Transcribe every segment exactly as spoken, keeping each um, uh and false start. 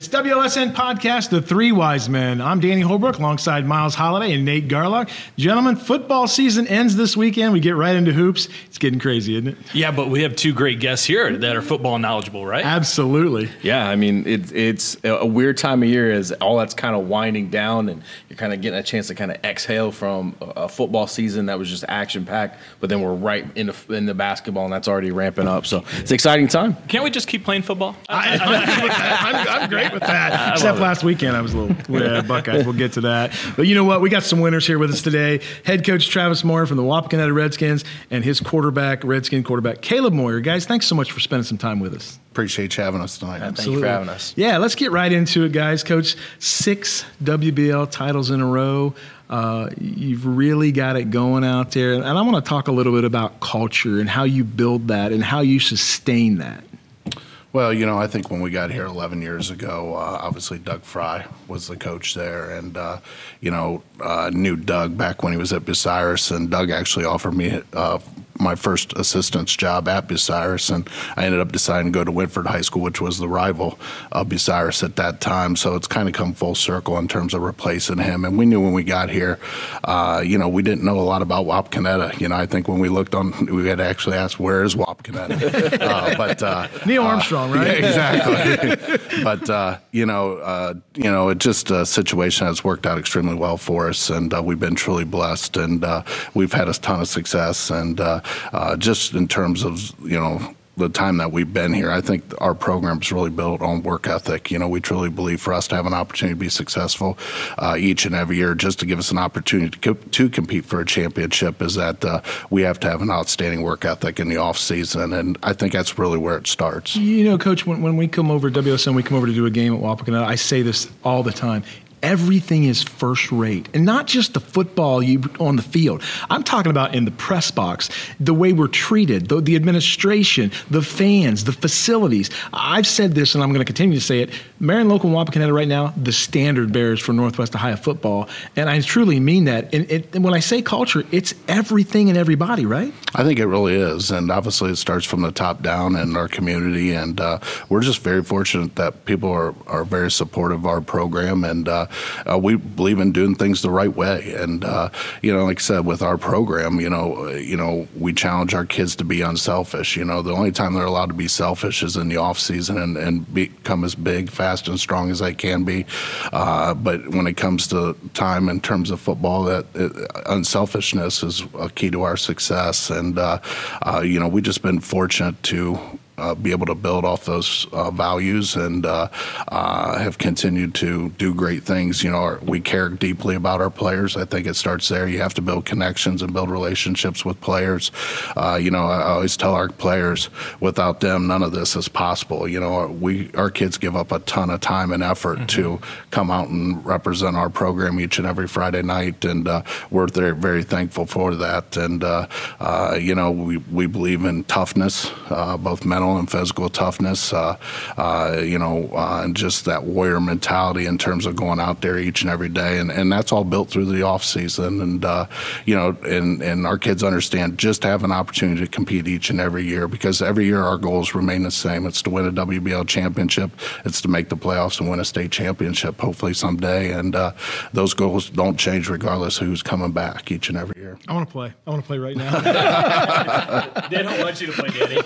It's W L S N Podcast, The Three Wise Men. I'm Danny Holbrook alongside Miles Holliday and Nate Garlock. Gentlemen, football season ends this weekend. We get right into hoops. It's getting crazy, isn't it? Yeah, but we have two great guests here that are football knowledgeable, right? Absolutely. Yeah, I mean, it, it's a weird time of year as all that's kind of winding down and you're kind of getting a chance to kind of exhale from a football season that was just action-packed, but then we're right in the, in the basketball, and that's already ramping up. So it's an exciting time. Can't we just keep playing football? I, I'm, I'm, I'm great with that. Except last weekend, I was a little yeah, Buckeyes. We'll get to that. But you know what? We got some winners here with us today. Head coach Travis Moyer from the Wapakoneta Redskins and his quarterback, Redskin quarterback, Caleb Moyer. Guys, thanks so much for spending some time with us. Appreciate you having us tonight. Yeah, thank you for having us. Yeah, let's get right into it, guys. Coach, six W B L titles in a row. Uh, you've really got it going out there. And I want to talk a little bit about culture and how you build that and how you sustain that. Well, you know, I think when we got here eleven years ago, uh, obviously Doug Fry was the coach there. And, uh, you know, uh, knew Doug back when he was at Bucyrus. And Doug actually offered me uh, my first assistant's job at Bucyrus. And I ended up deciding to go to Whitford High School, which was the rival of Bucyrus at that time. So it's kind of come full circle in terms of replacing him. And we knew when we got here, uh, you know, we didn't know a lot about Wapakoneta. You know, I think when we looked on, we had actually asked, where is Wapakoneta? uh, but uh, Neil Armstrong, uh, right? Yeah, exactly. but, uh, you know, uh, you know, it's just a situation that's worked out extremely well for us. And uh, we've been truly blessed. And uh, we've had a ton of success. And uh, uh, just in terms of, you know, the time that we've been here, I think our program's really built on work ethic. You know, we truly believe for us to have an opportunity to be successful uh, each and every year, just to give us an opportunity to, co- to compete for a championship, is that uh, we have to have an outstanding work ethic in the off season, and I think that's really where it starts. You know, Coach, when, when we come over to W S N, we come over to do a game at Wapakoneta, I say this all the time. Everything is first rate, and not just the football you on the field. I'm talking about in the press box, the way we're treated, the, the administration, the fans, the facilities. I've said this, and I'm going to continue to say it. Marion Local and Wapakoneta right now, the standard bearers for Northwest Ohio football, and I truly mean that. And, it, and when I say culture, it's everything and everybody, right? I think it really is, and obviously it starts from the top down in our community, and uh, we're just very fortunate that people are, are very supportive of our program, and uh, Uh, we believe in doing things the right way. And, uh, you know, like I said, with our program, you know, uh, you know, we challenge our kids to be unselfish. You know, the only time they're allowed to be selfish is in the off season and, and become as big, fast, and strong as they can be. Uh, but when it comes to time in terms of football, that uh, unselfishness is a key to our success. And, uh, uh, you know, we've just been fortunate to Uh, be able to build off those uh, values and uh, uh, have continued to do great things. You know, our, we care deeply about our players. I think it starts there. You have to build connections and build relationships with players. Uh, you know, I always tell our players, without them, none of this is possible. You know, we our kids give up a ton of time and effort mm-hmm. to come out and represent our program each and every Friday night, and uh, we're very, very thankful for that. And, uh, uh, you know, we, we believe in toughness, uh, both mental and physical toughness, uh, uh, you know, uh, and just that warrior mentality in terms of going out there each and every day. And, and that's all built through the off season. And, uh, you know, and, and our kids understand just have an opportunity to compete each and every year, because every year our goals remain the same. It's to win a W B L championship. It's to make the playoffs and win a state championship, hopefully someday. And uh, those goals don't change regardless of who's coming back each and every year. I want to play. I want to play right now. They don't want you to play, Danny.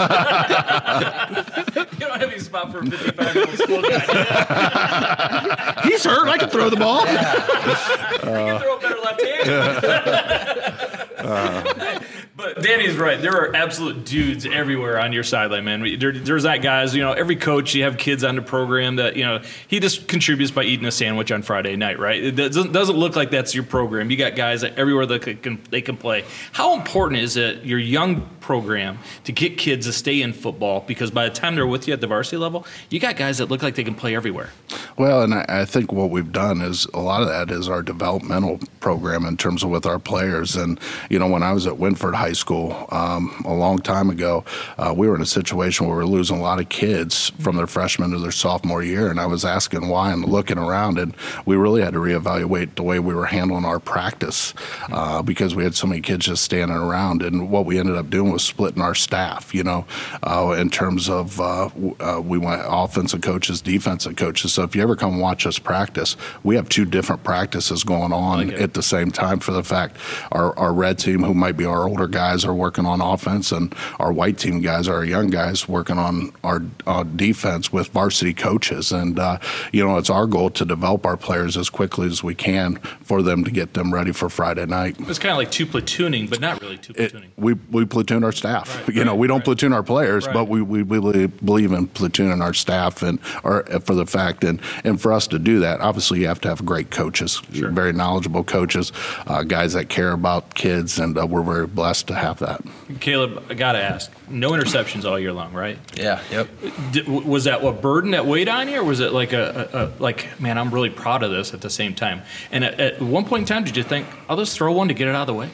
You don't have any spot for a fifty-five-year-old school guy. He's hurt. I can throw the ball. Yeah. Uh, you can throw a better left hand. uh, but Danny's right. There are absolute dudes everywhere on your sideline, man. There, there's that guys. You know, every coach, you have kids on the program that, you know, he just contributes by eating a sandwich on Friday night, right? It doesn't, doesn't look like that's your program. You got guys that everywhere that can, they can play. How important is it, your young program, to get kids to stay in football? Because by the time they're with you at the varsity level, you got guys that look like they can play everywhere. Well, and I, I think what we've done is a lot of that is our developmental program in terms of with our players. And, you know, when I was at Winford High School um, a long time ago, uh, we were in a situation where we were losing a lot of kids from their freshman to their sophomore year. And I was asking why and looking around, and we really had to reevaluate the way we were handling our practice uh, because we had so many kids just standing around. And what we ended up doing was splitting our staff, you know, uh, in terms of uh, uh, we went offensive coaches, defensive coaches. So if you ever come watch us practice, we have two different practices going on like at the same time for the fact our, our red team, who might be our older guys, are working on offense, and our white team guys, our young guys, working on our uh, defense with varsity coaches. And, uh, you know, it's our goal to develop our players as quickly as we can for them to get them ready for Friday night. It's kind of like two platooning, but not really two platooning. It, we, we platoon our staff. Right, you know, right, we don't right. platoon our players, Right. but we, we really believe in platooning our staff and or for the fact. And, and for us to do that, obviously you have to have great coaches, Sure. very knowledgeable coaches, uh, guys that care about kids, and uh, we're very blessed to have that. Caleb, I got to ask, no interceptions all year long, right? Yeah, yep. Did, was that what burden that weighed on you, or was it like a, a, a like, man, I'm really proud of this at the same time? And at, at one point in time, did you think, I'll just throw one to get it out of the way?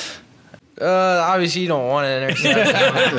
Uh, obviously, you don't want an interception,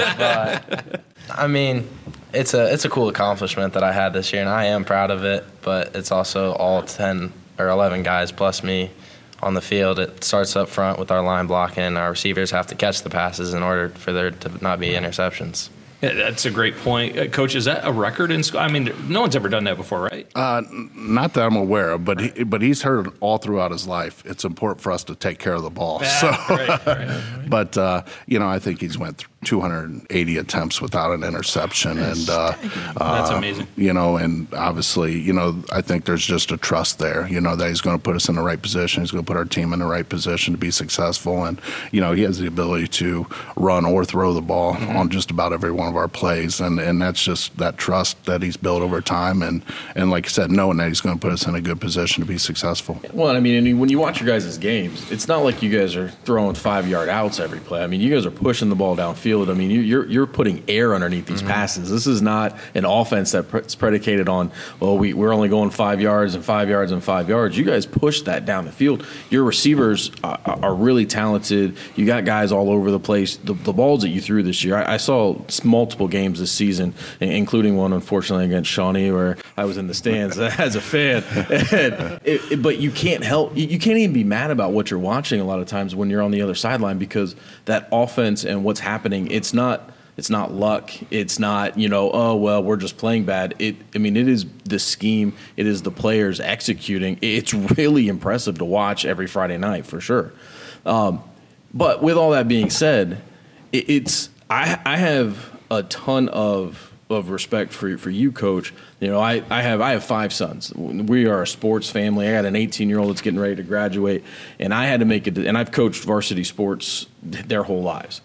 but I mean, it's a it's a cool accomplishment that I had this year, and I am proud of it. But it's also all ten or eleven guys plus me on the field. It starts up front with our line blocking, and our receivers have to catch the passes in order for there to not be interceptions. Yeah, that's a great point. Uh, Coach, is that a record in school? I mean, no one's ever done that before, right? Uh, not that I'm aware of, but he, but he's heard all throughout his life. It's important for us to take care of the ball. Yeah, so, right, right. but uh, you know, I think he's went through two hundred eighty attempts without an interception, and uh, That's uh, amazing. You know, and obviously, you know, I think there's just a trust there. You know, that he's going to put us in the right position. He's going to put our team in the right position to be successful, and you know, he has the ability to run or throw the ball mm-hmm. on just about every one of our plays, and and that's just that trust that he's built over time, and and like I said, knowing that he's going to put us in a good position to be successful. Well, I mean, and when you watch your guys' games, it's not like you guys are throwing five-yard outs every play. I mean, you guys are pushing the ball downfield. I mean, you, you're you're putting air underneath these mm-hmm. passes. This is not an offense that's predicated on, well, we, we're only going five yards and five yards and five yards. You guys push that down the field. Your receivers are, are really talented. You got guys all over the place. The, the balls that you threw this year, I, I saw multiple games this season, including one, unfortunately, against Shawnee, where I was in the stands as a fan. And it, it, but you can't help, you can't even be mad about what you're watching a lot of times when you're on the other sideline, because that offense and what's happening, it's not it's not luck. It's not, you know, oh, well, we're just playing bad. It, I mean, it is the scheme. It is the players executing. It's really impressive to watch every Friday night, for sure. Um, but with all that being said, it, it's I, I have a ton of of respect for for you, Coach. You know, I, I have I have five sons. We are a sports family. I got an eighteen-year-old that's getting ready to graduate, and I had to make it. And I've coached varsity sports their whole lives.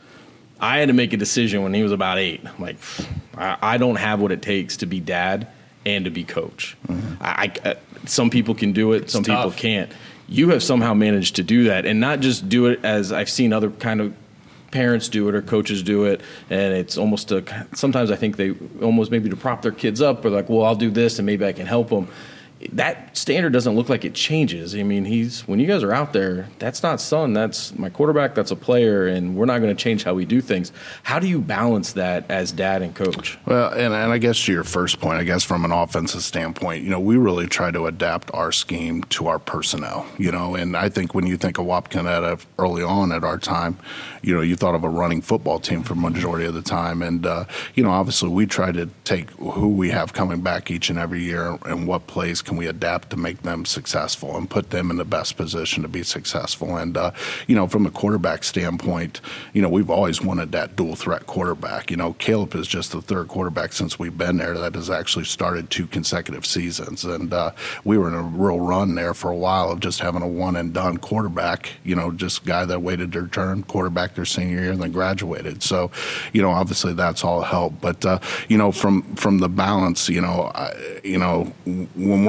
I had to make a decision when he was about eight. I'm like, I, I don't have what it takes to be dad and to be coach. Mm-hmm. I, I some people can do it, some it's people tough. can't. You have somehow managed to do that, and not just do it as I've seen other kind of parents do it or coaches do it, and it's almost a, sometimes I think they almost maybe to prop their kids up, or like, well, I'll do this and maybe I can help them. That standard doesn't look like it changes. I mean, he's when you guys are out there, that's not son, that's my quarterback, that's a player, and we're not going to change how we do things. How do you balance that as dad and coach? Well, and, and I guess to your first point, I guess from an offensive standpoint, you know, we really try to adapt our scheme to our personnel, you know, and I think when you think of Wapakoneta early on at our time, you know, you thought of a running football team for the majority of the time. And, uh, you know, obviously we try to take who we have coming back each and every year and what plays can we adapt to make them successful and put them in the best position to be successful. And, uh, you know, from a quarterback standpoint, you know, we've always wanted that dual threat quarterback. You know, Caleb is just the third quarterback since we've been there that has actually started two consecutive seasons. And uh, we were in a real run there for a while of just having a one and done quarterback, you know, just guy that waited their turn, quarterback their senior year and then graduated. So, you know, obviously that's all helped. But, uh, you know, from, from the balance, you know, I, you know, when we're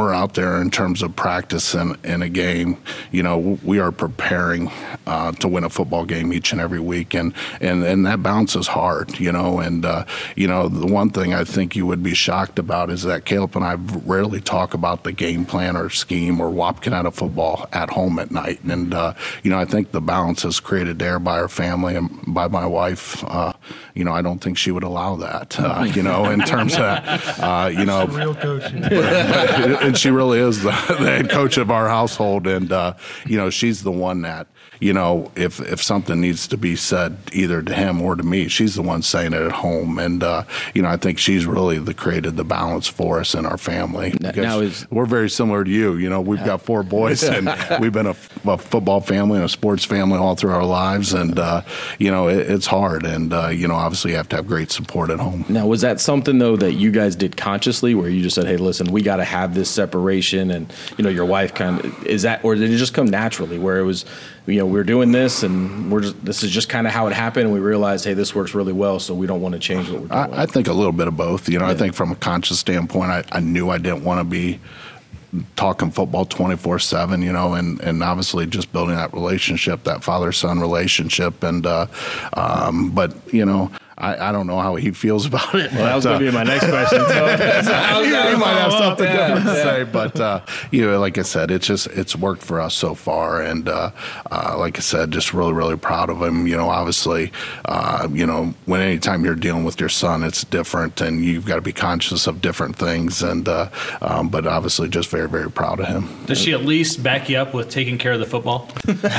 we're out there in terms of practice in, in a game, you know, we are preparing uh, to win a football game each and every week, and and, and that balance is hard, you know. And uh, you know, the one thing I think you would be shocked about is that Caleb and I rarely talk about the game plan or scheme or Wapakoneta football at home at night. And uh, you know, I think the balance is created there by our family and by my wife. Uh, you know, I don't think she would allow that. Uh, you know, in terms of uh, you know, real coach. And she really is the, the head coach of our household, and uh, you know, she's the one that, you know, if if something needs to be said either to him or to me, she's the one saying it at home. And uh, you know, I think she's really the created the balance for us in our family. Now is, we're very similar to you. You know, we've got four boys, and we've been a, a football family and a sports family all through our lives. And uh, you know, it, it's hard, and uh, you know, obviously you have to have great support at home. Now, was that something though that you guys did consciously, where you just said, "Hey, listen, we got to have this separation," and you know, your wife kind of is that, or did it just come naturally, where it was, you know, we're doing this and we're just, this is just kind of how it happened, and we realized, hey, this works really well, so we don't want to change what we're doing? I, I think a little bit of both. You know, yeah. I think from a conscious standpoint, I, I knew I didn't want to be talking football twenty-four seven, you know, and, and obviously just building that relationship, that father-son relationship. And, uh, um, but, you know, I, I don't know how he feels about it. Well, that was going to be my next question. So, you might have something yeah, different to yeah. say, but uh, you know, like I said, it's just it's worked for us so far, and uh, uh, like I said, just really, really proud of him. You know, obviously, uh, you know, when anytime you're dealing with your son, it's different, and you've got to be conscious of different things. And uh, um, but obviously, just very, very proud of him. Does she at least back you up with taking care of the football?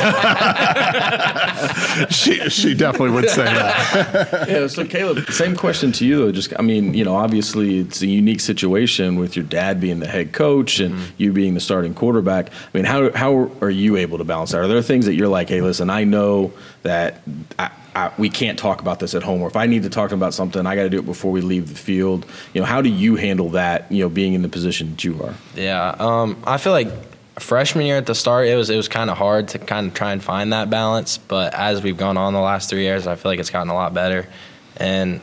she she definitely would say that. Yeah, so Caleb, same question to you though. Just, I mean, you know, obviously it's a unique situation with your dad being the head coach and mm-hmm. you being the starting quarterback. I mean, how how are you able to balance that? Are there things that you're like, hey, listen, I know that I, I, we can't talk about this at home, or if I need to talk about something, I got to do it before we leave the field. You know, how do you handle that? You know, being in the position that you are. Yeah, um, I feel like freshman year at the start, it was it was kind of hard to kind of try and find that balance. But as we've gone on the last three years, I feel like it's gotten a lot better. And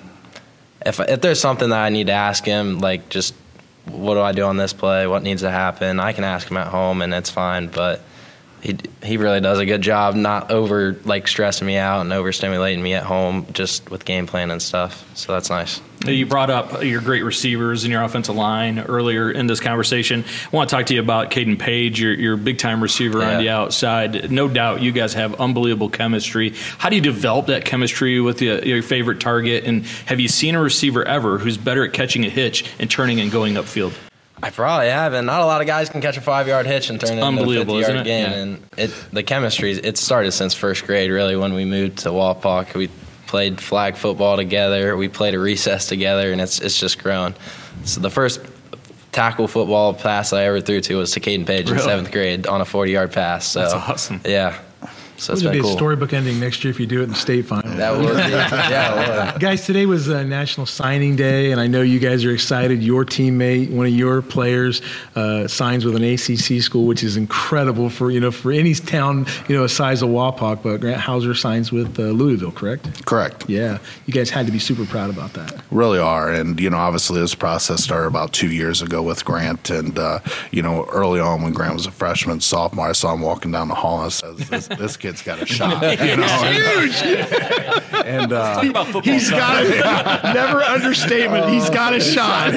if if there's something that I need to ask him, like just what do I do on this play, what needs to happen, I can ask him at home and it's fine. But he he really does a good job not over like stressing me out and overstimulating me at home, just with game plan and stuff. So that's nice. You brought up your great receivers and your offensive line earlier in this conversation. I want to talk to you about Caden Page, your, your big-time receiver yeah. on the outside. No doubt you guys have unbelievable chemistry. How do you develop that chemistry with the, your favorite target? And have you seen a receiver ever who's better at catching a hitch and turning and going upfield? I probably haven't. Not a lot of guys can catch a five-yard hitch and turn it into a fifty-yard game. Yeah. And it, the chemistry, it started since first grade, really, when we moved to Wapak. We played flag football together. We played a recess together, and it's it's just grown. So the first tackle football pass I ever threw to was to Caden Page really? in seventh grade on a forty-yard pass. So, that's awesome. Yeah. So it's been be cool. a storybook ending next year if you do it in the state final. That would be, yeah, it would. Guys, today was uh, National Signing Day, and I know you guys are excited. Your teammate, one of your players, uh, signs with an A C C school, which is incredible for you know for any town you know a size of Wapak. But Grant Hauser signs with uh, Louisville, correct? Correct. Yeah, you guys had to be super proud about that. Really are, and you know, obviously this process started about two years ago with Grant, and uh, you know, early on when Grant was a freshman, sophomore, I saw him walking down the hall and I said, "This, this kid's got a shot." You know, huge. And uh, talk about football. He's got a never understatement. Uh, he's got a shot.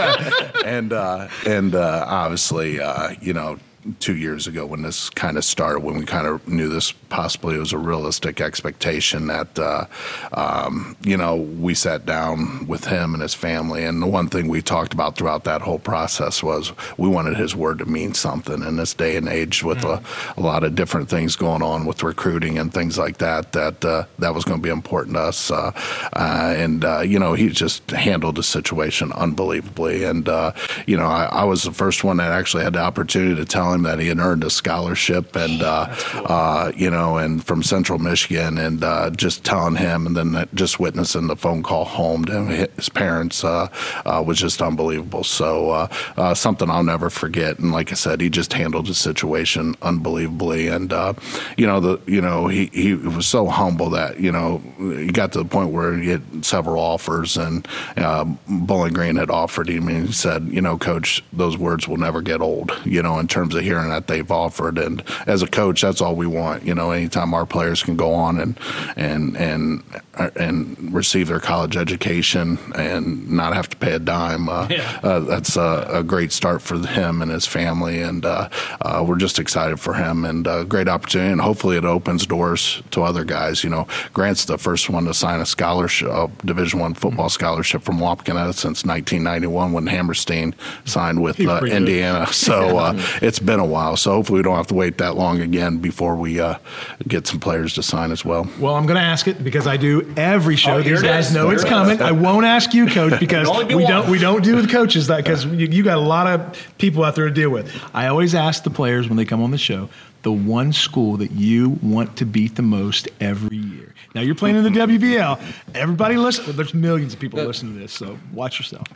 and uh, and uh, obviously, uh, you know, two years ago when this kind of started, when we kind of knew this possibly was a realistic expectation, that uh, um, you know, we sat down with him and his family, and the one thing we talked about throughout that whole process was we wanted his word to mean something in this day and age with mm. a, a lot of different things going on with recruiting and things like that, that uh, that was going to be important to us. Uh, uh, and uh, you know, he just handled the situation unbelievably. And uh, you know, I, I was the first one that actually had the opportunity to tell him, him that he had earned a scholarship, and uh, cool. uh, you know, and from Central Michigan, and uh, just telling him, and then that, just witnessing the phone call home to his parents uh, uh, was just unbelievable. So uh, uh, something I'll never forget. And like I said, he just handled the situation unbelievably, and uh, you know, the you know he he was so humble that you know he got to the point where he had several offers, and uh, Bowling Green had offered him, and he said, you know, Coach, those words will never get old, you know, in terms of hearing that they've offered. And as a coach, that's all we want, you know, anytime our players can go on and and and and receive their college education and not have to pay a dime, uh, yeah. uh, that's a, a great start for him and his family, and uh, uh, we're just excited for him, and a great opportunity, and hopefully it opens doors to other guys. You know, Grant's the first one to sign a scholarship, a Division One football scholarship from Wapakoneta since nineteen ninety-one when Hammerstein signed with uh, Indiana. So uh, it's been a while. So hopefully we don't have to wait that long again before we uh, get some players to sign as well. Well, I'm going to ask it because I do every show. Oh, These guys is. know here it's it coming. is. I won't ask you, Coach, because be we one. don't we don't do with coaches that because you, you got a lot of people out there to deal with. I always ask the players when they come on the show the one school that you want to beat the most every year. Now you're playing in the W B L. Everybody listen. Well, there's millions of people listening to this, so watch yourself.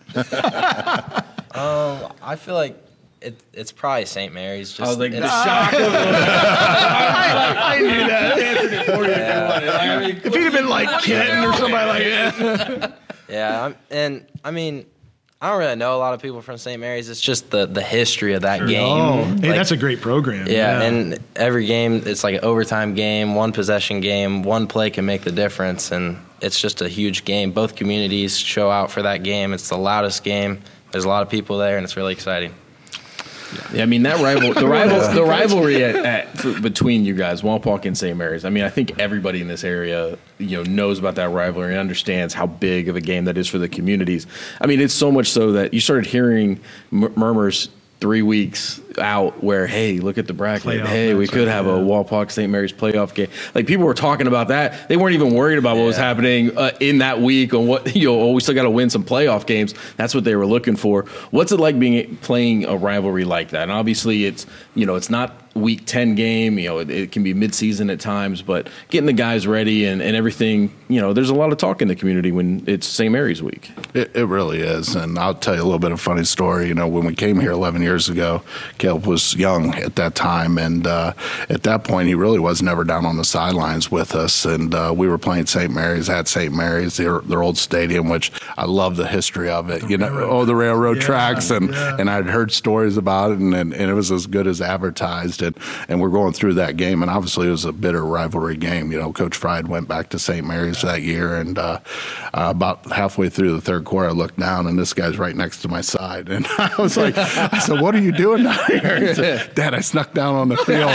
Um, I feel like it, it's probably Saint Mary's. Just I was like, it's, the shock of I, I knew that. I answered it for you. Yeah. If he'd have been like Kenton or somebody like that. Yeah, I'm, and I mean, I don't really know a lot of people from Saint Mary's. It's just the, the history of that game. Oh, hey, Like, that's a great program. Yeah, and every game, it's like an overtime game, one possession game, one play can make the difference, and it's just a huge game. Both communities show out for that game. It's the loudest game. There's a lot of people there, and it's really exciting. Yeah, I mean that rival, the rival, the rivalry at, at, for, between you guys, Wapak and Saint Mary's. I mean, I think everybody in this area, you know, knows about that rivalry and understands how big of a game that is for the communities. I mean, it's so much so that you started hearing m- murmurs three weeks out where, hey, look at the bracket. Playoff hey, we matchup, could have yeah. a Wapak Saint Mary's playoff game. Like people were talking about that. They weren't even worried about what was Yeah. happening uh, in that week on what, you know, oh, we still got to win some playoff games. That's what they were looking for. What's it like being playing a rivalry like that? And obviously it's, you know, it's not week ten game, you know, it, it can be mid-season at times, but getting the guys ready and, and everything, you know, there's a lot of talk in the community when it's Saint Mary's week. It, it really is. And I'll tell you a little bit of a funny story. You know, when we came here eleven years ago, Caleb was young at that time. And uh, at that point, he really was never down on the sidelines with us. And uh, we were playing Saint Mary's at Saint Mary's, their, their old stadium, which I love the history of it. The you know, railroad. oh, the railroad Yeah, tracks. And, yeah. and I'd heard stories about it, and, and, and it was as good as advertised. And, and we're going through that game. And obviously, it was a bitter rivalry game. You know, Coach Fried went back to Saint Mary's that year. And uh, uh, about halfway through the third quarter, I looked down, and this guy's right next to my side. And I was like, I said, what are you doing down here? He said, Dad, I snuck down on the field.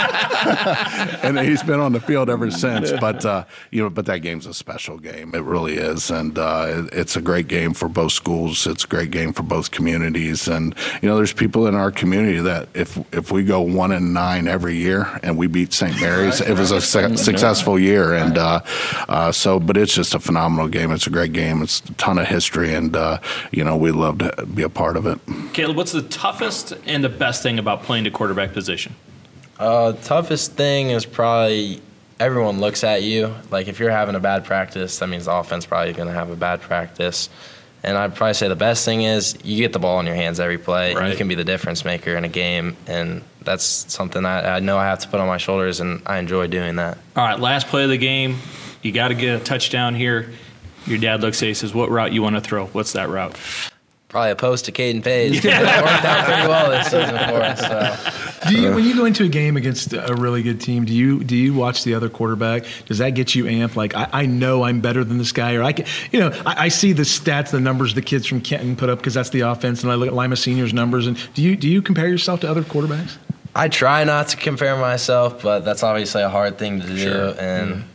And, uh, and he's been on the field ever since. But, uh, you know, but that game's a special game. It really is. And uh, it, it's a great game for both schools. It's a great game for both communities. And, you know, there's people in our community that if, if we go one and nine every year and we beat Saint Mary's, it was a su- successful year. And uh, uh, so, but it's just a phenomenal game. It's a great game. It's a ton of history. And, uh, you know, we love to be a part of it. Caleb, what's the toughest and the best thing about playing the quarterback position? Uh, toughest thing is probably everyone looks at you. Like if you're having a bad practice, that means the offense probably going to have a bad practice. And I'd probably say the best thing is you get the ball in your hands every play. Right. And you can be the difference maker in a game, and that's something I, I know I have to put on my shoulders, and I enjoy doing that. All right, last play of the game. You got to get a touchdown here. Your dad looks at you and says, what route you want to throw? What's that route? Probably a post to Caden Page. That worked out pretty well this season for us. So. Do you, when you go into a game against a really good team, do you do you watch the other quarterback? Does that get you amped? Like I, I know I'm better than this guy, or I can, you know, I, I see the stats, the numbers the kids from Kenton put up because that's the offense, and I look at Lima Senior's numbers. And do you do you compare yourself to other quarterbacks? I try not to compare myself, but that's obviously a hard thing to do. Sure. And Mm-hmm.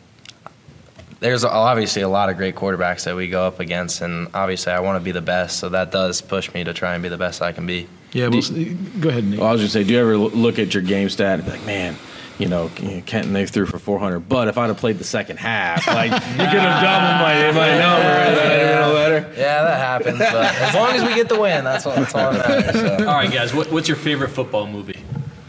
there's obviously a lot of great quarterbacks that we go up against, and obviously I want to be the best, so that does push me to try and be the best I can be. Yeah, well, go ahead, Nate. Well, I was going to say, do you ever l- look at your game stat and be like, man, you know, Kenton, they threw for four hundred, but if I'd have played the second half, like, you could have doubled my, my number. Yeah. Better. Yeah, that happens, but as long as we get the win, that's all, that's all that matters. So. All right, guys, what, what's your favorite football movie?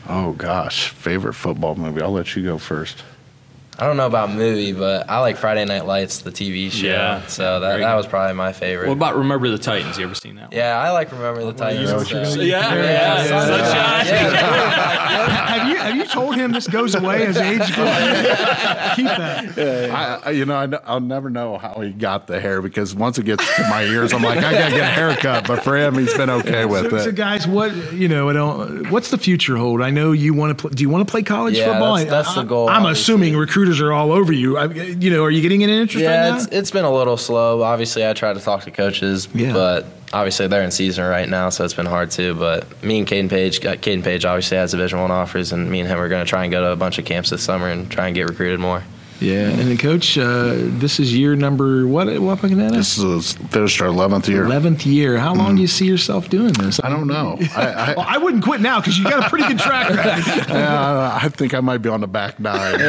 Oh gosh, favorite football movie. I'll let you go first. I don't know about movie, but I like Friday Night Lights, the T V show. Yeah. So that, that was probably my favorite. What about Remember the Titans? You ever seen that one? Yeah, I like Remember the Titans. know what you're gonna- Yeah, Yeah, yeah, yeah, Sunshine. have you have you told him this goes away as age goes on? Keep that. I, I- you know, I, kn- I'll never know how he got the hair because once it gets to my ears, I'm like, I gotta get a haircut. But for him, he's been okay with So, it. so guys, what you know, I don't, what's the future hold? I know you want to play. Do you want to play college Yeah, football? that's- that's the I- goal, I'm obviously. assuming recruiters are all over you. I, you know, are you getting any interest Yeah, right it's, now? it's been a little slow. Obviously, I try to talk to coaches, Yeah. but obviously they're in season right now, so it's been hard too. But me and Caden Page, got Caden Page obviously has Division One offers, and me and him are going to try and go to a bunch of camps this summer and try and get recruited more. Yeah, and then coach, uh, this is year number what? at Wapakoneta? This is finished our eleventh year. eleventh year. How long do you see yourself doing this? I don't know. I, I, Well, I wouldn't quit now because you got a pretty good track record. Uh, I think I might be on the back nine.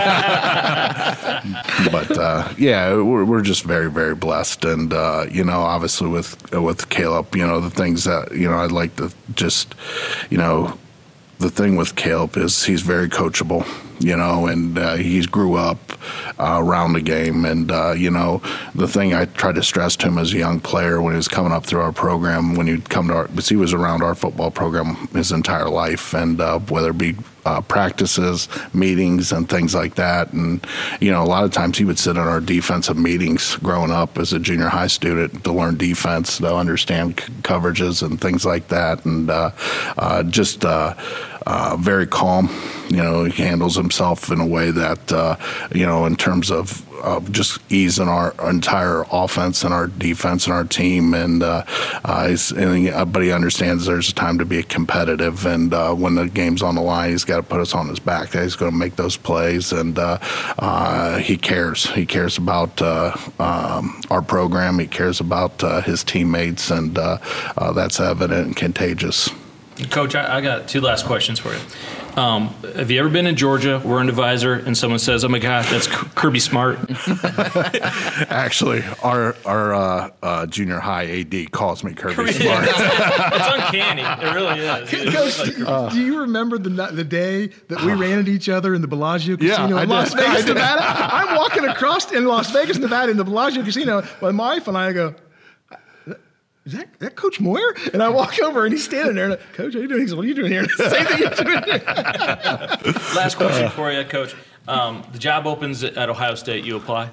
but uh, yeah, we're, we're just very, very blessed, and uh, you know, obviously with with Caleb, you know, the things that you know, I'd like to just, you know, the thing with Caleb is he's very coachable, you know, and uh, he grew up uh, around the game. And, uh, you know, the thing I tried to stress to him as a young player when he was coming up through our program, when he'd come to our, because he was around our football program his entire life, and uh, whether it be uh, practices, meetings, and things like that. And, you know, a lot of times he would sit in our defensive meetings growing up as a junior high student to learn defense, to understand c- coverages and things like that. And uh, uh, just uh, uh, very calm. You know, he handles himself in a way that, uh, you know, in terms of, of just easing our entire offense and our defense and our team. And, uh, uh, he's, and, uh, but he understands there's a time to be competitive. And uh, when the game's on the line, he's got to put us on his back. He's going to make those plays. And uh, uh, he cares. He cares about uh, um, our program. He cares about uh, his teammates. And uh, uh, that's evident and contagious. Coach, I, I got two last questions for you. Um, have you ever been in Georgia, we're in Advisor, and someone says, "Oh my gosh, that's Kirby Smart"? Actually, our our uh, uh, junior high A D calls me Kirby Smart. It's uncanny. It really is. It's Coach, like- do, do you remember the the day that we ran at each other in the Bellagio Casino I in did. Las I Vegas, did. Nevada? I'm walking across in Las Vegas, Nevada, in the Bellagio Casino. My wife and I go, "Is that, that Coach Moyer?" And I walk over and he's standing there. And I, Coach, how you doing? He says, "What are you doing here?" Same thing you're doing here. Last question for you, Coach. Um, the job opens at Ohio State. You apply?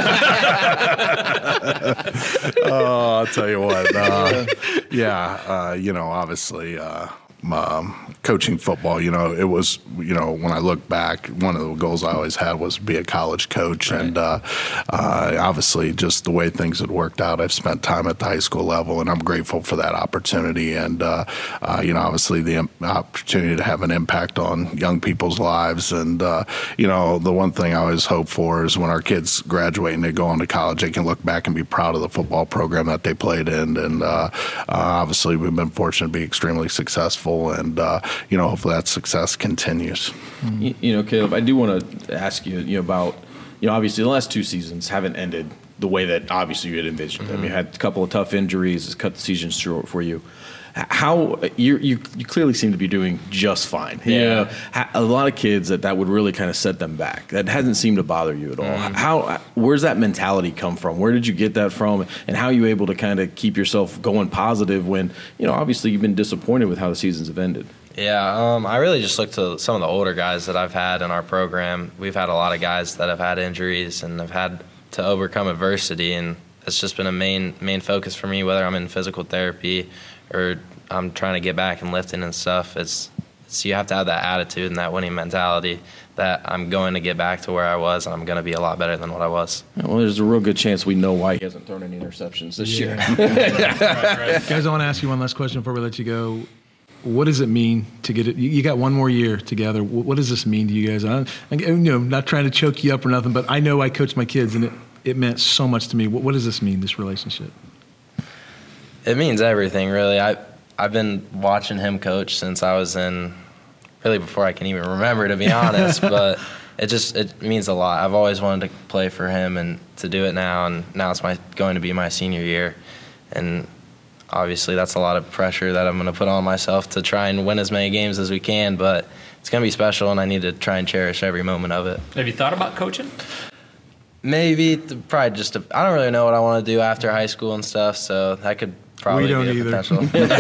Oh, I'll tell you what. Uh, yeah, uh, you know, obviously, uh, um, coaching football, you know, it was, you know, when I look back, one of the goals I always had was to be a college coach. Right. And uh, uh, obviously, just the way things had worked out, I've spent time at the high school level, and I'm grateful for that opportunity. And, uh, uh, you know, obviously, the im- opportunity to have an impact on young people's lives. And, uh, you know, the one thing I always hope for is when our kids graduate and they go on to college, they can look back and be proud of the football program that they played in. And uh, uh, obviously, we've been fortunate to be extremely successful. And, uh, you know, hopefully that success continues. You, you know, Caleb, I do want to ask you, you know, about, you know, obviously the last two seasons haven't ended the way that obviously you had envisioned. Mm-hmm. I mean, you had a couple of tough injuries, it's cut the season short for you. How you you you clearly seem to be doing just fine. Yeah. You know, a lot of kids that that would really kind of set them back. That hasn't seemed to bother you at all. Mm-hmm. How where's that mentality come from? Where did you get that from? And how are you able to kind of keep yourself going positive when, you know, obviously you've been disappointed with how the seasons have ended? Yeah, um, I really just look to some of the older guys that I've had in our program. We've had a lot of guys that have had injuries and have had to overcome adversity, and it's just been a main main focus for me, whether I'm in physical therapy or I'm trying to get back and lifting and stuff. It's, it's you have to have that attitude and that winning mentality that I'm going to get back to where I was, and I'm going to be a lot better than what I was. Well, there's a real good chance we know why he hasn't thrown any interceptions this year. right, right. Guys, I want to ask you one last question before we let you go. What does it mean to get it? You you got one more year together. What, what does this mean to you guys? I, I, you know, not trying to choke you up or nothing, but I know I coached my kids, and it, it meant so much to me. What, what does this mean, this relationship? It means everything, really. I, I've been watching him coach since I was in, really before I can even remember, to be honest, but it just it means a lot. I've always wanted to play for him and to do it now, and now it's my going to be my senior year. And obviously that's a lot of pressure that I'm going to put on myself to try and win as many games as we can, but it's going to be special, and I need to try and cherish every moment of it. Have you thought about coaching? Maybe, probably just, a, I don't really know what I want to do after high school and stuff, so that could probably We don't be a either. potential.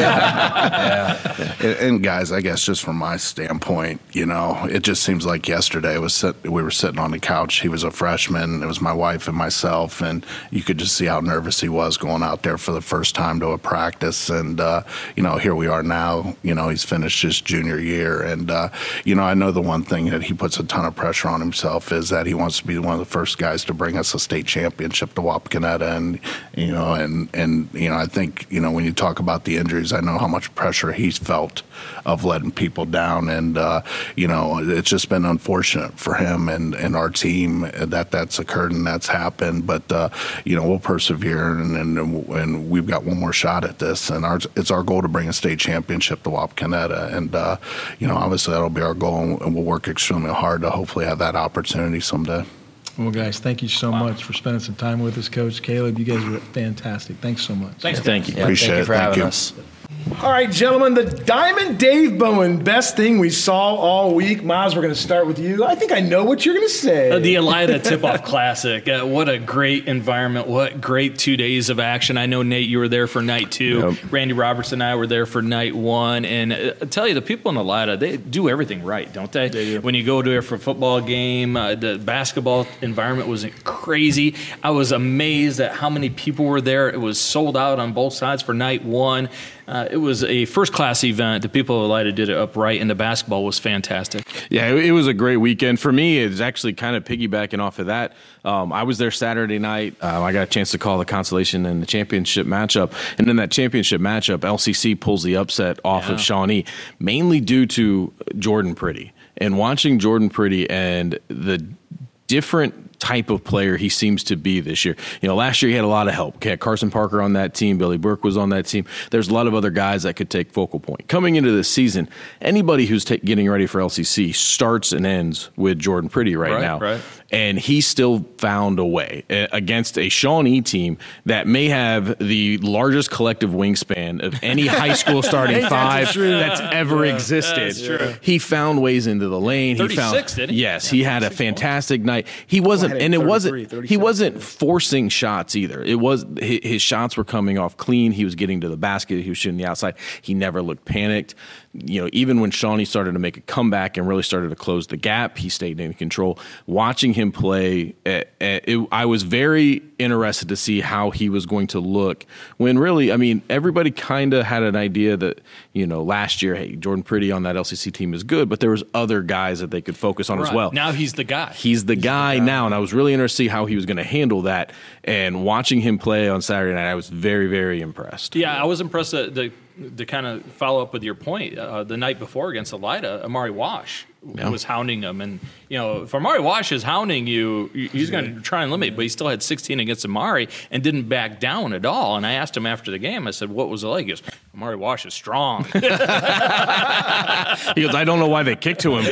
yeah. And, and guys, I guess just from my standpoint, you know, it just seems like yesterday was sit, we were sitting on the couch. He was a freshman. It was my wife and myself, and you could just see how nervous he was going out there for the first time to a practice. And uh, you know, here we are now. You know, he's finished his junior year, and uh, you know, I know the one thing that he puts a ton of pressure on himself is that he wants to be one of the first guys to bring us a state championship to Wapakoneta, and you know, and and you know, I think. You know, when you talk about the injuries, I know how much pressure he's felt of letting people down. And, uh, you know, it's just been unfortunate for him and, and our team that that's occurred and that's happened. But, uh, you know, we'll persevere, and, and, and we've got one more shot at this. And our, it's our goal to bring a state championship to Wapakoneta. And, uh, you know, obviously that'll be our goal, and we'll work extremely hard to hopefully have that opportunity someday. Well, guys, thank you so much for spending some time with us, Coach. Caleb, you guys were fantastic. Thanks so much. Thanks. Thank you. Yeah, Appreciate thank you it. for Thank having you. us. All right, gentlemen, the Diamond Dave Bowen, best thing we saw all week. Miles, we're going to start with you. I think I know what you're going to say. Uh, the Elida Tip-Off Classic. Uh, what a great environment. What great two days of action. I know, Nate, you were there for night two. Yep. Randy Roberts and I were there for night one. And uh, I tell you, the people in Elida, they do everything right, don't they? They do. When you go there for a football game, uh, the basketball environment was crazy. I was amazed at how many people were there. It was sold out on both sides for night one. Uh, it was a first-class event. The people of Elida did it upright, and the basketball was fantastic. Yeah, it, it was a great weekend. For me, it's actually kind of piggybacking off of that. Um, I was there Saturday night. Um, I got a chance to call the consolation and the championship matchup. And in that championship matchup, L C C pulls the upset off Yeah. of Shawnee, mainly due to Jordan Pretty. And watching Jordan Pretty and the different type of player he seems to be this year. You know, last year he had a lot of help. He had Carson Parker on that team. Billy Burke was on that team. There's a lot of other guys that could take focal point. Coming into this season, anybody who's ta- getting ready for L C C starts and ends with Jordan Pretty right, Right, now. right. And he still found a way uh, against a Shawnee team that may have the largest collective wingspan of any high school starting five that's ever existed. That's true. He found ways into the lane. He found, thirty-six, didn't he? Yes, he had a fantastic night. He wasn't, had and it wasn't. thirty-three, He wasn't forcing shots either. It was his, his shots were coming off clean. He was getting to the basket. He was shooting the outside. He never looked panicked. You know, even when Shawnee started to make a comeback and really started to close the gap, he stayed in control. Watching him play, uh, uh, it, I was very interested to see how he was going to look. When really, I mean, everybody kind of had an idea that, you know, last year, hey, Jordan Pretty on that L C C team is good, but there was other guys that they could focus on as Right. well. Now he's the guy. He's the guy now, and I was really interested to see how he was going to handle that. And watching him play on Saturday night, I was very, very impressed. Yeah, I was impressed that the to kind of follow up with your point, uh, the night before against Elida, Amari Wash Yeah. was hounding him. And, you know, if Amari Wash is hounding you, he's going to try and limit, but he still had sixteen against Amari and didn't back down at all. And I asked him after the game, I said, what was it like? He goes, Amari Wash is strong. He goes, I don't know why they kicked to him.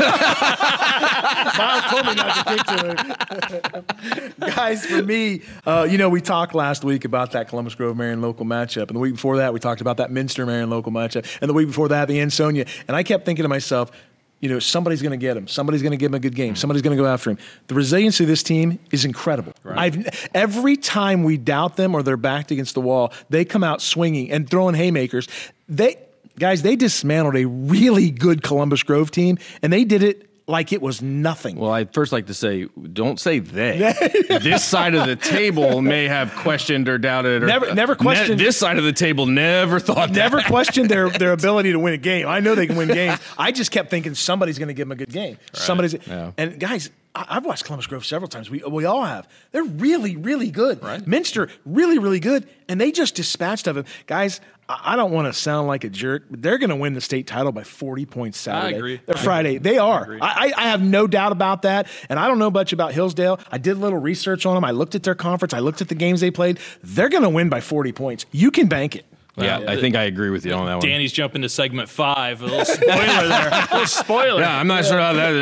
Miles told me not to kick to him. Guys, for me, uh, you know, we talked last week about that Columbus Grove Marion local matchup. And the week before that, we talked about that Minster Marion local matchup. And the week before that, the Ansonia. And I kept thinking to myself, you know, somebody's going to get him. Somebody's going to give him a good game. Somebody's going to go after him. The resiliency of this team is incredible. Right. I've, every time we doubt them or they're backed against the wall, they come out swinging and throwing haymakers. They, guys, they dismantled a really good Columbus Grove team, and they did it like it was nothing. Well, I'd first like to say, don't say they. This side of the table may have questioned or doubted. Or, Never- never questioned- Ne- this side of the table never thought Never that. questioned their, their ability to win a game. I know they can win games. I just kept thinking somebody's going to give them a good game. Somebody's, Yeah. and guys, I, I've watched Columbus Grove several times. We we all have. They're really really good. Right. Minster really really good, and they just dispatched of him. Guys, I, I don't want to sound like a jerk, but they're going to win the state title by forty points Saturday. agree. They're I Friday. They are. I, I I have no doubt about that. And I don't know much about Hillsdale. I did a little research on them. I looked at their conference. I looked at the games they played. They're going to win by forty points. You can bank it. Yeah, I think I agree with you on that one. Danny's jumping to segment five. A little spoiler there. A little spoiler. Yeah, I'm not sure how that.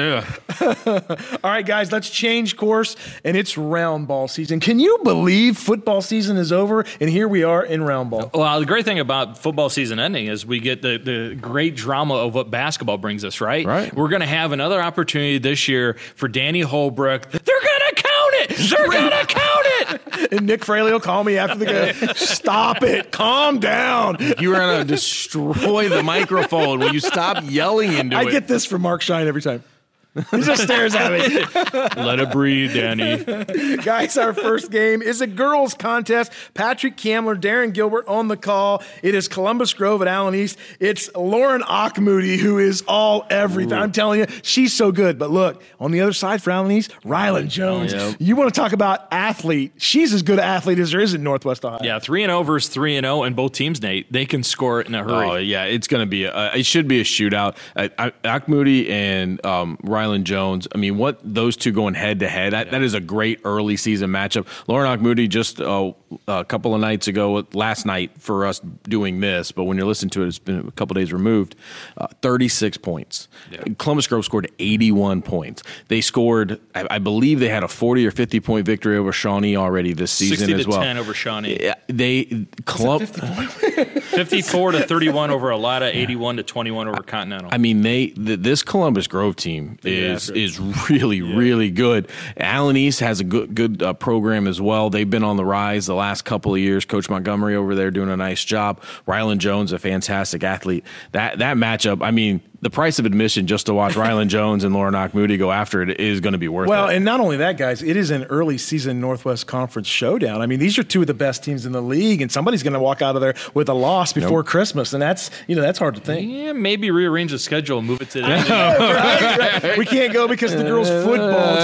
Yeah. All right, guys, let's change course, and it's round ball season. Can you believe football season is over, and here we are in round ball? Well, the great thing about football season ending is we get the, the great drama of what basketball brings us, right? Right. We're going to have another opportunity this year for Danny Holbrook. They're going to count it. They're going to count it. And Nick Fraley will call me after the game. Stop it. Calm down. You were going to destroy the microphone. Will you stop yelling into I it? get this from Mark Shine every time. He just stares at me. Let it breathe, Danny. Guys, our first game is a girls' contest. Patrick Kamler, Darren Gilbert on the call. It is Columbus Grove at Allen East. It's Lauren Achmoody, who is all everything. Ooh. I'm telling you, she's so good. But look, on the other side for Allen East, Rylan Jones. Oh, yeah. You want to talk about athlete. She's as good an athlete as there is in Northwest Ohio. Yeah, three and oh versus three and oh, and both teams, Nate, they can score it in a hurry. Oh, yeah, it's going to be a, it should be a shootout. Uh, Achmoody and um, Rylan Jones, I mean, what those two going head to head, that, that is a great early season matchup. Lauren Achmoody just uh, a couple of nights ago, last night for us doing this, but when you're listening to it, it's been a couple days removed, uh, thirty-six points. Yeah. Columbus Grove scored eighty-one points. They scored, I, I believe they had a forty or fifty point victory over Shawnee already this season as well. sixty to ten over Shawnee. Yeah, they club fifty-four to thirty-one over Elida, eighty-one to twenty-one over Continental. I mean, they the, this Columbus Grove team is yeah, is really yeah. really good. Allen East has a good good uh, program as well. They've been on the rise the last couple of years. Coach Montgomery over there doing a nice job. Rylan Jones, a fantastic athlete. That that matchup, I mean, the price of admission just to watch Rylan Jones and Lauren Achmoody go after it is going to be worth well, it. Well, and not only that, guys, it is an early season Northwest Conference showdown. I mean, these are two of the best teams in the league, and somebody's going to walk out of there with a loss before nope. Christmas, and that's you know that's hard to think. Yeah, maybe rearrange the schedule and move it to the end. right, right. We can't go because of the girls' football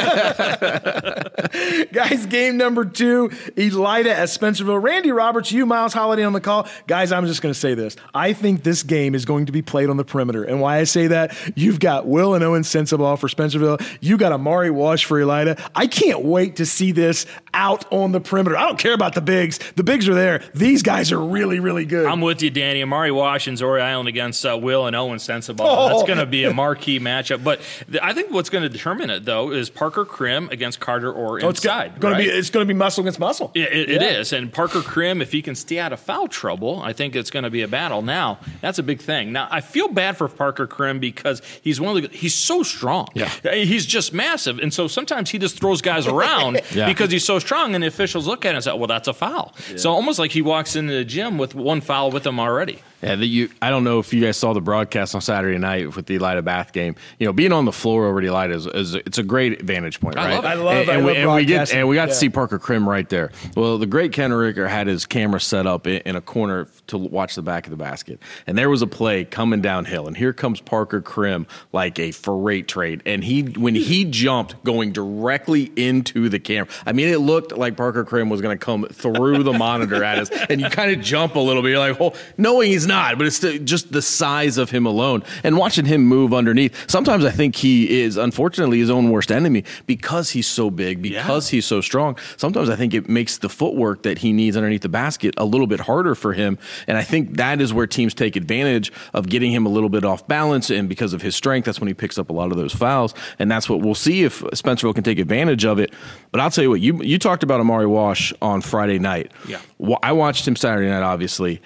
team. Guys, game number two, Elida at Spencerville. Randy Roberts, you, Miles Holiday on the call. Guys, I'm just going to say this. I think this game is going to be played on the perimeter. And why I say that, you've got Will and Owen Sensabaugh for Spencerville. You got Amari Wash for Elida. I can't wait to see this out on the perimeter. I don't care about the bigs. The bigs are there. These guys are really, really good. I'm with you, Danny. Amari Wash and Zori Island against uh, Will and Owen Sensabaugh. Oh. That's going to be a marquee matchup. But th- I think what's going to determine it, though, is Parker Krim against Carter Orr oh, inside. It's going right? to be it's going to be muscle against muscle. It, it, yeah. it is. And Parker Krim, if he can stay out of foul trouble, I think it's going to be a battle. Now, that's a big thing. Now, I feel bad for Parker Krim because he's one of the he's so strong. Yeah. He's just massive. And so sometimes he just throws guys around yeah. because he's so strong, and the officials look at it and say, well, that's a foul. Yeah. So almost like he walks into the gym with one foul with him already. Yeah, the, you, I don't know if you guys saw the broadcast on Saturday night with the Elida Bath game. You know, being on the floor over the Elida is, is it's a great vantage point, right? I love it. I love and, it. And, I we, love and we get and we got yeah. to see Parker Krim right there. Well, the great Ken Ricker had his camera set up in, in a corner to watch the back of the basket, and there was a play coming downhill, and here comes Parker Krim like a freight train, and he when he jumped going directly into the camera. I mean, it looked like Parker Krim was going to come through the monitor at us, and you kind of jump a little bit. You're like, oh, knowing he's not, but it's still, just the size of him alone and watching him move underneath. Sometimes I think he is, unfortunately, his own worst enemy because he's so big, because yeah. he's so strong. Sometimes I think it makes the footwork that he needs underneath the basket a little bit harder for him. And I think that is where teams take advantage of getting him a little bit off balance. And because of his strength, that's when he picks up a lot of those fouls. And that's what we'll see if Spencerville can take advantage of it. But I'll tell you what, you, you talked about Amari Wash on Friday night. Yeah. I watched him Saturday night, obviously.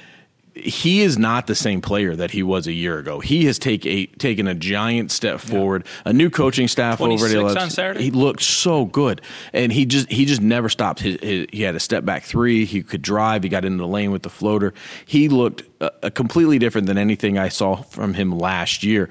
He is not the same player that he was a year ago. He has take a, taken a giant step forward. Yeah. A new coaching staff over there. on Saturday. He looked so good, and he just he just never stopped. His, his, he had a step back three. He could drive. He got into the lane with the floater. He looked uh, completely different than anything I saw from him last year.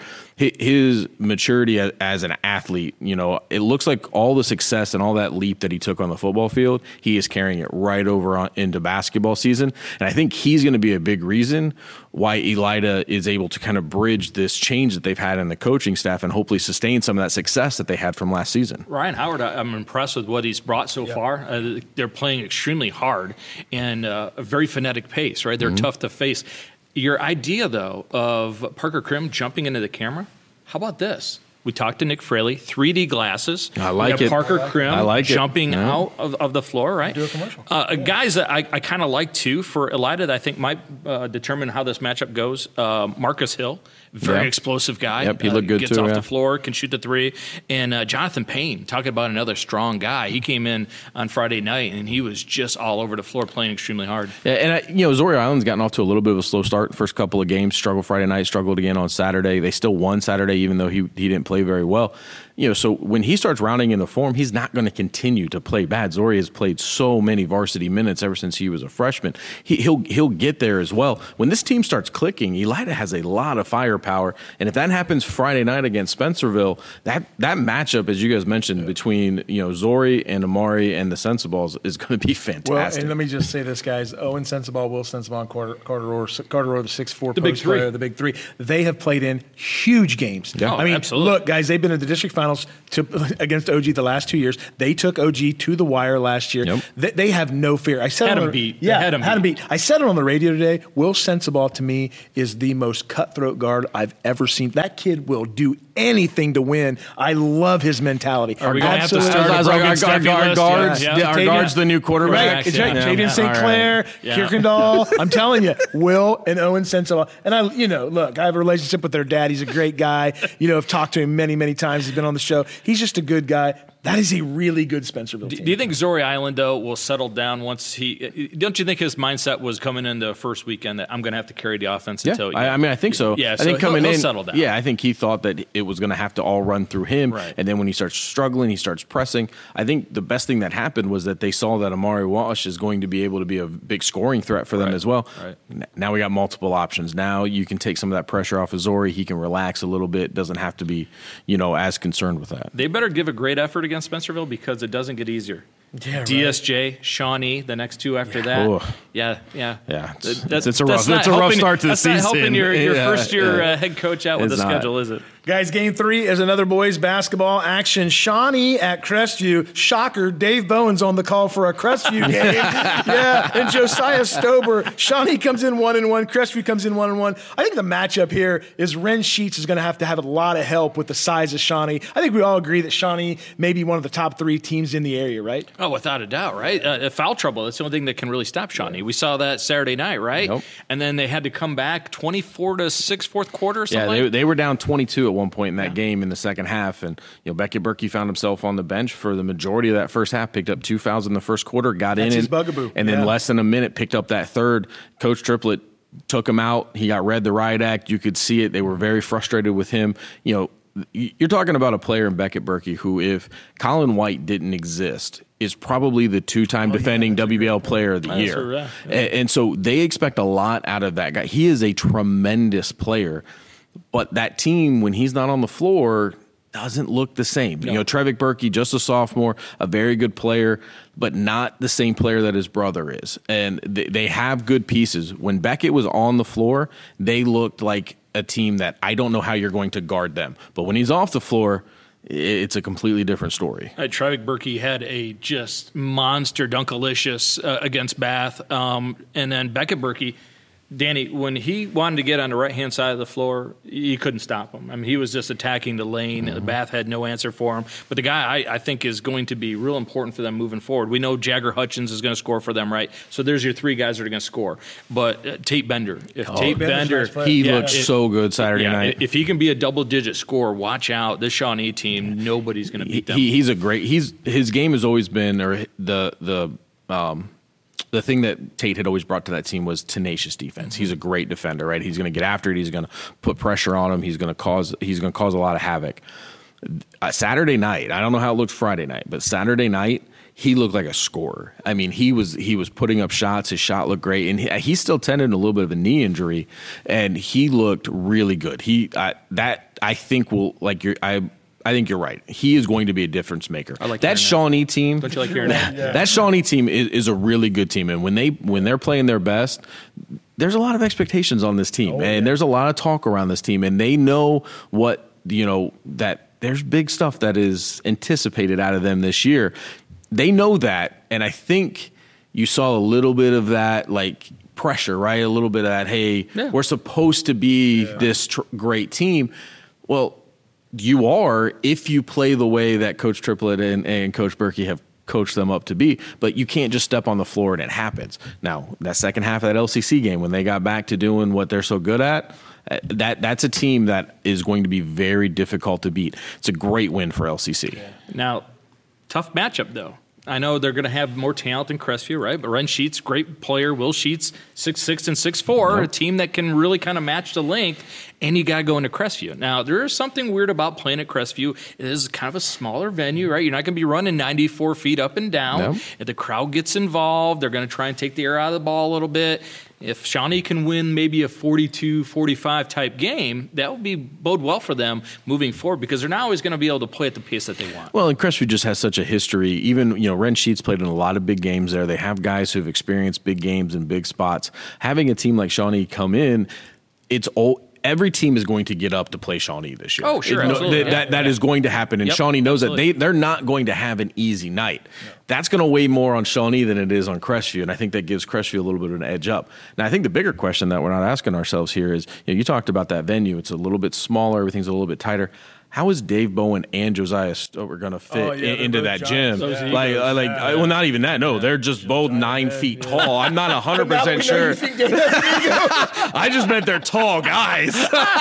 His maturity as an athlete, you know, it looks like all the success and all that leap that he took on the football field, he is carrying it right over on, into basketball season. And I think he's going to be a big reason why Elida is able to kind of bridge this change that they've had in the coaching staff and hopefully sustain some of that success that they had from last season. Ryan Howard, I'm impressed with what he's brought so yeah. far. Uh, they're playing extremely hard and uh, a very phonetic pace, right? They're mm-hmm. tough to face. Your idea, though, of Parker Krim jumping into the camera, how about this? We talked to Nick Fraley, three D glasses. I like we have it. Parker Krim I like it. jumping Yeah. out of, of the floor, right? Do a commercial. Uh, Guys that I, I kind of like, too, for Elida that I think might uh, determine how this matchup goes. Uh, Marcus Hill, very Yeah. explosive guy. Yep, he uh, looked good, gets too, off yeah. the floor, can shoot the three. And uh, Jonathan Payne, talking about another strong guy. He came in on Friday night, and he was just all over the floor playing extremely hard. Yeah, and I, you know, Azoria Island's gotten off to a little bit of a slow start. First couple of games, struggled Friday night, struggled again on Saturday. They still won Saturday, even though he he didn't play very well. You know, so when he starts rounding into form, he's not going to continue to play bad. Zoria has played so many varsity minutes ever since he was a freshman. He, he'll he'll get there as well. When this team starts clicking, Elida has a lot of firepower, and if that happens Friday night against Spencerville, that that matchup, as you guys mentioned, between you know Zori and Amari and the Sensaballs is going to be fantastic. Well, and let me just say this, guys. Owen Sensabaugh, Will Sensabaugh, and Carter, Carter Orr, Carter Orr, the six four The big post three. player, the big three. They have played in huge games. Yeah. I mean, Oh, absolutely. look, guys, they've been in the district finals to, against O G the last two years. They took O G to the wire last year. Yep. They, they have no fear. I said Had on them the, beat. They Yeah, had them had 'em beat. beat. I said it on the radio today. Will Sensabaugh, to me, is the most cutthroat guard I've ever seen. That kid will do anything to win. I love his mentality. Are we gonna have to Absolutely. start a Our- our- Brogan our Steffi guard- list? guards, Yeah, yeah, yeah. our Tavian- guards, the new quarterback. Right, it's right. Yeah. Javian Yeah. Saint Clair, Yeah. Kirkendall. I'm telling you, Will and Owen Sensabaugh. And I, you know, look, I have a relationship with their dad. He's a great guy. You know, I've talked to him many, many times. He's been on the show. He's just a good guy. That is a really good Spencerville Do, team. do you think Zori Island, though, will settle down once he – don't you think his mindset was coming in the first weekend that I'm going to have to carry the offense Yeah, until – I, I mean, I think so. Yeah, I so think coming he'll, he'll in, settle down. yeah, I think he thought that it was going to have to all run through him, Right. and then when he starts struggling, he starts pressing. I think the best thing that happened was that they saw that Amari Walsh is going to be able to be a big scoring threat for them Right, as well. right. N- Now we got multiple options. Now you can take some of that pressure off of Zori. He can relax a little bit. Doesn't have to be, you know, as concerned with that. They better give a great effort against Spencerville because it doesn't get easier. Yeah, D S J, Shawnee, the next two after that. Ugh. Yeah, yeah. Yeah, it's- That- that's- it's a that's rough- not it's a rough helping- start to the that's not season. helping your, your Yeah, first year yeah. uh, head coach out with It's the not. schedule, is it? Guys, game three is another boys basketball action. Shawnee at Crestview. Shocker, Dave Bowen's on the call for a Crestview game. Yeah, and Josiah Stober. Shawnee comes in one and one. Crestview comes in one and one. I think the matchup here is Ren Sheets is going to have to have a lot of help with the size of Shawnee. I think we all agree that Shawnee may be one of the top three teams in the area, right? Oh, without a doubt, right? Uh, foul trouble, that's the only thing that can really stop Shawnee. We saw that Saturday night, right? Nope. And then they had to come back twenty-four to six fourth quarter or something Yeah, they, like they were down twenty-two at one point in that game in the second half, and you know Beckett Berkey found himself on the bench for the majority of that first half. Picked up two fouls in the first quarter, got That's in, his and, bugaboo. and then Yeah. less than a minute picked up that third. Coach Triplett took him out. He got read the riot act. You could see it. They were very frustrated with him. You know, you're talking about a player in Beckett Berkey who, if Colin White didn't exist, is probably the two-time defending W B L Player of the That's Year. right, yeah. And, and so they expect a lot out of that guy. He is a tremendous player. But that team, when he's not on the floor, doesn't look the same. You know, Trevick Berkey, just a sophomore, a very good player, but not the same player that his brother is. And they, they have good pieces. When Beckett was on the floor, they looked like a team that I don't know how you're going to guard them. But when he's off the floor, it's a completely different story. Uh, Trevick Berkey had a just monster dunkalicious uh, against Bath. Um, and then Beckett Berkey, Danny, when he wanted to get on the right-hand side of the floor, you couldn't stop him. I mean, he was just attacking the lane. Mm-hmm. Bath had no answer for him. But the guy I, I think is going to be real important for them moving forward. We know Jagger Hutchins is going to score for them, right? So there's your three guys that are going to score. But uh, Tate Bender, if Tate Bender's Bender, nice player. He yeah, looked it- so good Saturday yeah, night. if he can be a double-digit scorer, watch out. This Shawnee team, nobody's going to beat them. He, he's a great. He's his game has always been, or the the um, the thing that Tate had always brought to that team was tenacious defense. He's a great defender, right? He's going to get after it. He's going to put pressure on him. He's going to cause. He's going to cause a lot of havoc. Uh, Saturday night, I don't know how it looked Friday night, but Saturday night he looked like a scorer. I mean, he was he was putting up shots. His shot looked great, and he, he's still tending a little bit of a knee injury, and he looked really good. He uh, that I think will like you're I. I think you're right. He is going to be a difference maker. I like that hearing that. Shawnee team. Don't you like hearing that? That Shawnee team is, is a really good team, and when they when they're playing their best, there's a lot of expectations on this team, and there's a lot of talk around this team, and they know what you know that there's big stuff that is anticipated out of them this year. They know that, and I think you saw a little bit of that, like pressure, right? A little bit of that. Hey, Yeah. we're supposed to be this tr- great team. Well. you are if you play the way that Coach Triplett and, and Coach Berkey have coached them up to be, but you can't just step on the floor and it happens. Now, that second half of that L C C game, when they got back to doing what they're so good at, that that's a team that is going to be very difficult to beat. It's a great win for L C C. Now, tough matchup, though. I know they're going to have more talent than Crestview, right? But Ren Sheets, great player. Will Sheets, six six and six four, yep. a team that can really kind of match the length, and you got to go into Crestview. Now, there is something weird about playing at Crestview. It is kind of a smaller venue, right? You're not going to be running ninety-four feet up and down. Nope. If the crowd gets involved, they're going to try and take the air out of the ball a little bit. If Shawnee can win maybe a forty-two forty-five type game, that would be bode well for them moving forward because they're not always going to be able to play at the pace that they want. Well, and Crestview just has such a history. Even, you know, Ren Sheets played in a lot of big games there. They have guys who've experienced big games and big spots. Having a team like Shawnee come in, it's all. Every team is going to get up to play Shawnee this year. Oh, sure. It, absolutely. that that, yeah, that yeah. is going to happen, and yep, Shawnee knows absolutely. that they, they're not going to have an easy night. No. That's going to weigh more on Shawnee than it is on Crestview, and I think that gives Crestview a little bit of an edge up. Now, I think the bigger question that we're not asking ourselves here is, you know, you talked about that venue. It's a little bit smaller. Everything's a little bit tighter. How is Dave Bowen and Josiah Stover going to fit oh, yeah, in, into that gym? So yeah. Like, yeah. like, yeah. well, not even that. No, they're just both nine yeah. feet tall. I'm not one hundred percent sure. I just meant they're tall guys.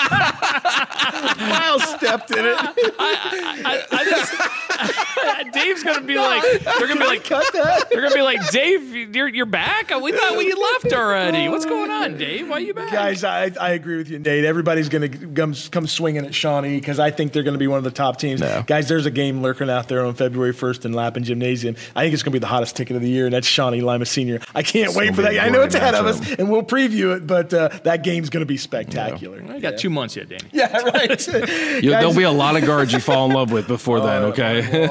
Miles stepped in it. I, I, I just, Dave's going to be like, they're going to be like, cut that. They're going to be like, Dave, you're you're back? We thought we left already. What's going on, Dave? Why are you back? Guys, I, I agree with you, Dave. Everybody's going to come, come swinging at Shawnee because I think they're going to be one of the top teams. No. Guys, there's a game lurking out there on February first in Lappin Gymnasium. I think it's going to be the hottest ticket of the year, and that's Shawnee Lima Senior. I can't wait for that. I know it's ahead of us, and we'll preview it, but uh, that game's going to be spectacular. Yeah. I got yeah. two months yet, Danny. Yeah, right. you, there'll be a lot of guards you fall in love with before then, okay?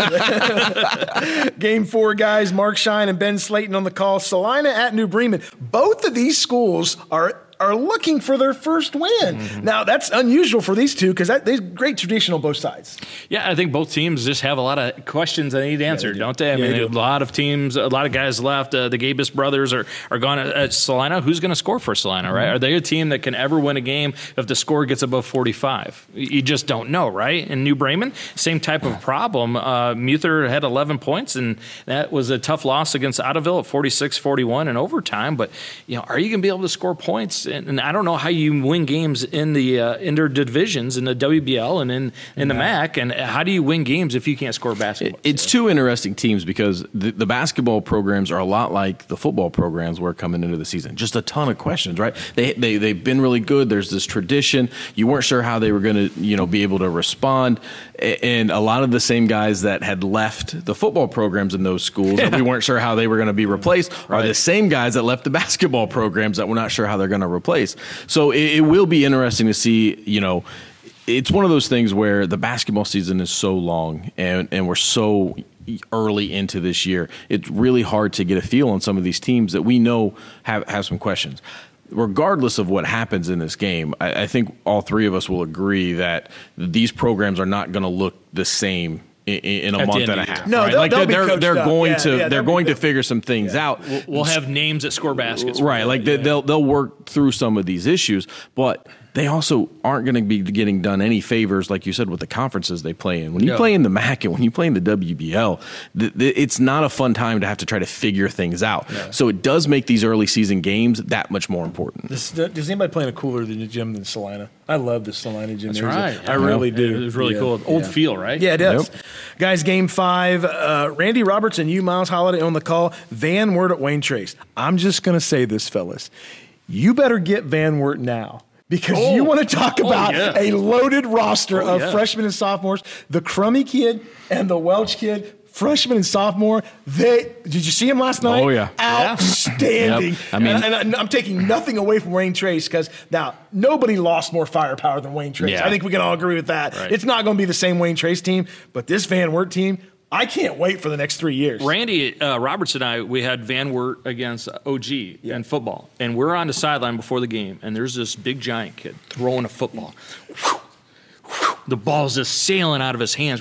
Oh, game four, guys. Mark Shine and Ben Slayton on the call. Salina at New Bremen. Both of these schools are are looking for their first win. Mm-hmm. Now, that's unusual for these two because there's great tradition on both sides. Yeah, I think both teams just have a lot of questions that need answered, yeah, they do. don't they? I yeah, mean, they a lot of teams, a lot of guys left. Uh, the Gabus brothers are, are gone at, at Salina. Who's going to score for Salina, right? Mm-hmm. Are they a team that can ever win a game if the score gets above forty-five? You just don't know, right? In New Bremen, same type of problem. Uh, Muther had eleven points, and that was a tough loss against Ottoville at forty-six forty-one in overtime. But, you know, are you going to be able to score points? And, and I don't know how you win games in the uh, interdivisions in the W B L and in, in the M A C. And how do you win games if you can't score basketball? It's yeah. two interesting teams because the, the basketball programs are a lot like the football programs were coming into the season. Just a ton of questions, right? They, they, they've been really good. There's this tradition. You weren't sure how they were going to, you know, be able to respond. And a lot of the same guys that had left the football programs in those schools yeah. that we weren't sure how they were going to be replaced right. are the same guys that left the basketball programs that we're not sure how they're going to replace. So it, it will be interesting to see, you know, it's one of those things where the basketball season is so long and, and we're so early into this year. It's really hard to get a feel on some of these teams that we know have, have some questions. Regardless of what happens in this game, I, I think all three of us will agree that these programs are not going to look the same in, in a At month and a half. No, right? they'll, like they'll they're be they're up. going yeah, to yeah, they're going be, to figure some things yeah. out. We'll, we'll have names that score baskets, right? Like they, yeah. they'll they'll work through some of these issues, but they also aren't going to be getting done any favors, like you said, with the conferences they play in. When you no. play in the M A C and when you play in the W B L, th- th- it's not a fun time to have to try to figure things out. No. So it does make these early season games that much more important. Does, does anybody play in a cooler than the gym than Salina? I love the Salina gym. That's right. I really do. It was really yeah. cool. Old yeah. feel, right? Yeah, it does. Nope. Guys, game five. Uh, Randy Roberts and you, Miles Holiday, on the call. Van Wert at Wayne Trace. I'm just going to say this, fellas. You better get Van Wert now. Because oh. you want to talk about oh, yeah. a loaded roster oh, of yeah. freshmen and sophomores. The Crummy kid and the Welch kid, freshman and sophomore. They did you see him last night? Oh yeah, outstanding. Yep. I mean, and, and I'm taking nothing away from Wayne Trace because now nobody lost more firepower than Wayne Trace. Yeah. I think we can all agree with that. Right. It's not going to be the same Wayne Trace team, but this Van Wert team. I can't wait for the next three years. Randy uh, Roberts and I, we had Van Wert against O G yeah. in football. And we're on the sideline before the game, and there's this big giant kid throwing a football. The ball's just sailing out of his hands. We're like,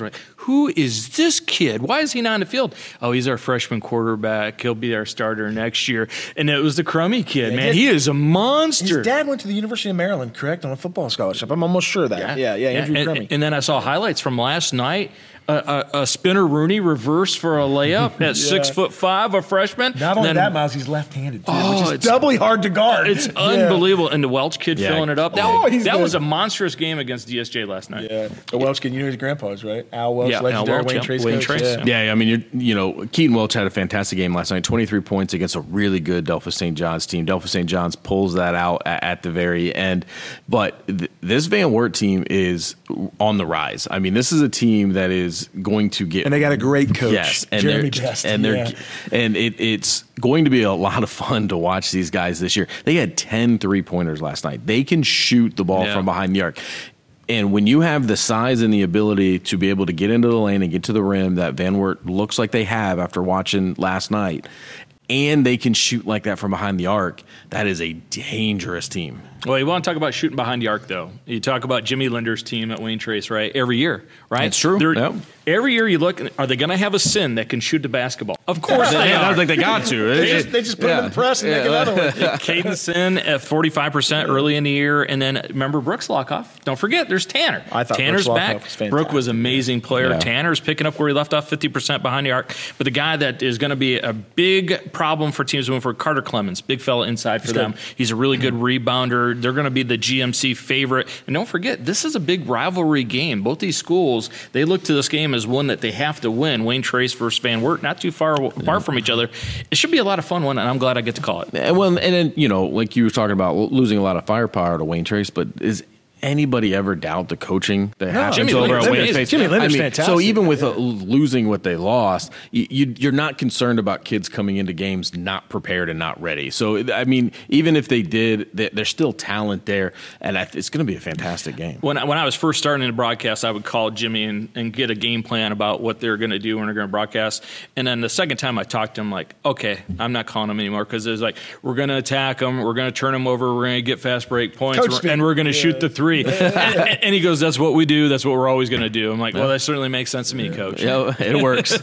who is this kid? Why is he not on the field? Oh, he's our freshman quarterback. He'll be our starter next year. And it was the crummy kid, Yeah, man. his- He is a monster. His dad went to the University of Maryland, correct, on a football scholarship. I'm almost sure of that. Yeah, yeah, Andrew and, Crummy. and then I saw highlights from last night. Uh, a, a spinner Rooney reverse for a layup at six foot five, a freshman. Not only Then- that, Miles, he's left-handed too, Oh, which is it's- doubly hard to guard. It's Yeah. unbelievable. And the Welch kid Yeah. filling it up. That, Oh, he's that good. was a monstrous game against D S J last night. Yeah, the Welch kid, you know his grandpa's, right? Al Welch, Yeah, Al legendary Welch, Wayne yeah. Trace Wayne coach. Trace, Yeah. yeah. Yeah, I mean, you're, you know, Keaton Welch had a fantastic game last night, twenty-three points against a really good Delphos Saint John's team. Delphos Saint John's pulls that out at, at the very end. But th- this Van Wert team is on the rise. I mean, this is a team that is going to get And they got a great coach, yes, and Jeremy they're, Best. and they're yeah. and it, it's going to be a lot of fun to watch these guys this year. They had ten three-pointers last night. They can shoot the ball Yeah. from behind the arc. And when you have the size and the ability to be able to get into the lane and get to the rim that Van Wert looks like they have after watching last night, and they can shoot like that from behind the arc, that is a dangerous team. Well, you want to talk about shooting behind the arc, though. You talk about Jimmy Linder's team at Wayne Trace, right? Every year, right? That's true. They're- Yep. Every year you look, are they going to have a sin that can shoot the basketball? Of course they I are. don't think they got to. They just, they just put him in the press and make another one. Caden Sin at forty-five percent early in the year. And then remember Brooks Lockoff. Don't forget, there's Tanner. I thought Tanner's Brooks back. Lockoff was fantastic. Brooke was an amazing player. Yeah. Tanner's picking up where he left off, fifty percent behind the arc. But the guy that is going to be a big problem for teams moving forward, Carter Clemens, big fella inside for them. He's a really good rebounder. They're going to be the G M C favorite. And don't forget, this is a big rivalry game. Both these schools, they look to this game as one that they have to win. Wayne Trace versus Van Wert, not too far apart from each other. It should be a lot of fun one, and I'm glad I get to call it. And well, and then, you know, like you were talking about losing a lot of firepower to Wayne Trace, but is anybody ever doubt the coaching that happens Jimmy over Linder's at Wayne amazing. Trace? Jimmy Linder's I mean, fantastic. So even with uh, losing what they lost, you, you, you're not concerned about kids coming into games not prepared and not ready. So, I mean, even if they did, they- there's still talent there, and I, it's going to be a fantastic game. When I, when I was first starting the broadcast, I would call Jimmy and, and get a game plan about what they're going to do when they're going to broadcast. And then the second time I talked to him, like, okay, I'm not calling him anymore because it's like, we're going to attack them, we're going to turn them over, we're going to get fast break points, Coach we're- speak. and we're going to shoot the three. and, and he goes, that's what we do, that's what we're always going to do. I'm like, well, that certainly makes sense to me, Coach. Yeah, it works.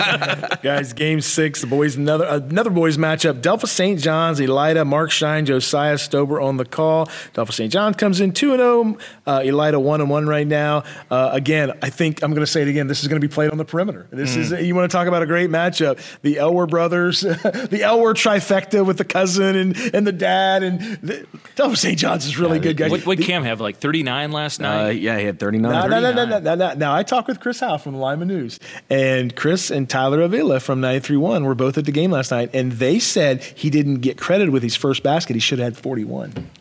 Guys, game six, the boys, another another boys matchup. Delphos Saint John's, Elida, Mark Shine, Josiah Stober on the call. Delphos Saint John comes in two and oh. Uh, Elida one and one right now. Uh, again, I think I'm going to say it again. This is going to be played on the perimeter. This is you want to talk about a great matchup. The Elwer brothers, the Elwer trifecta with the cousin and, and the dad, and the, Delphos Saint John's is really good, guys. What what Cam have, like thirty-nine last uh, night? yeah, he had thirty-nine. No, no, no, no, no, no, no. Now, I talked with Chris Howe from the Lima News, and Chris and Tyler Avila from ninety-three point one were both at the game last night, and they said he didn't get credit with his first basket. He should have had forty-one.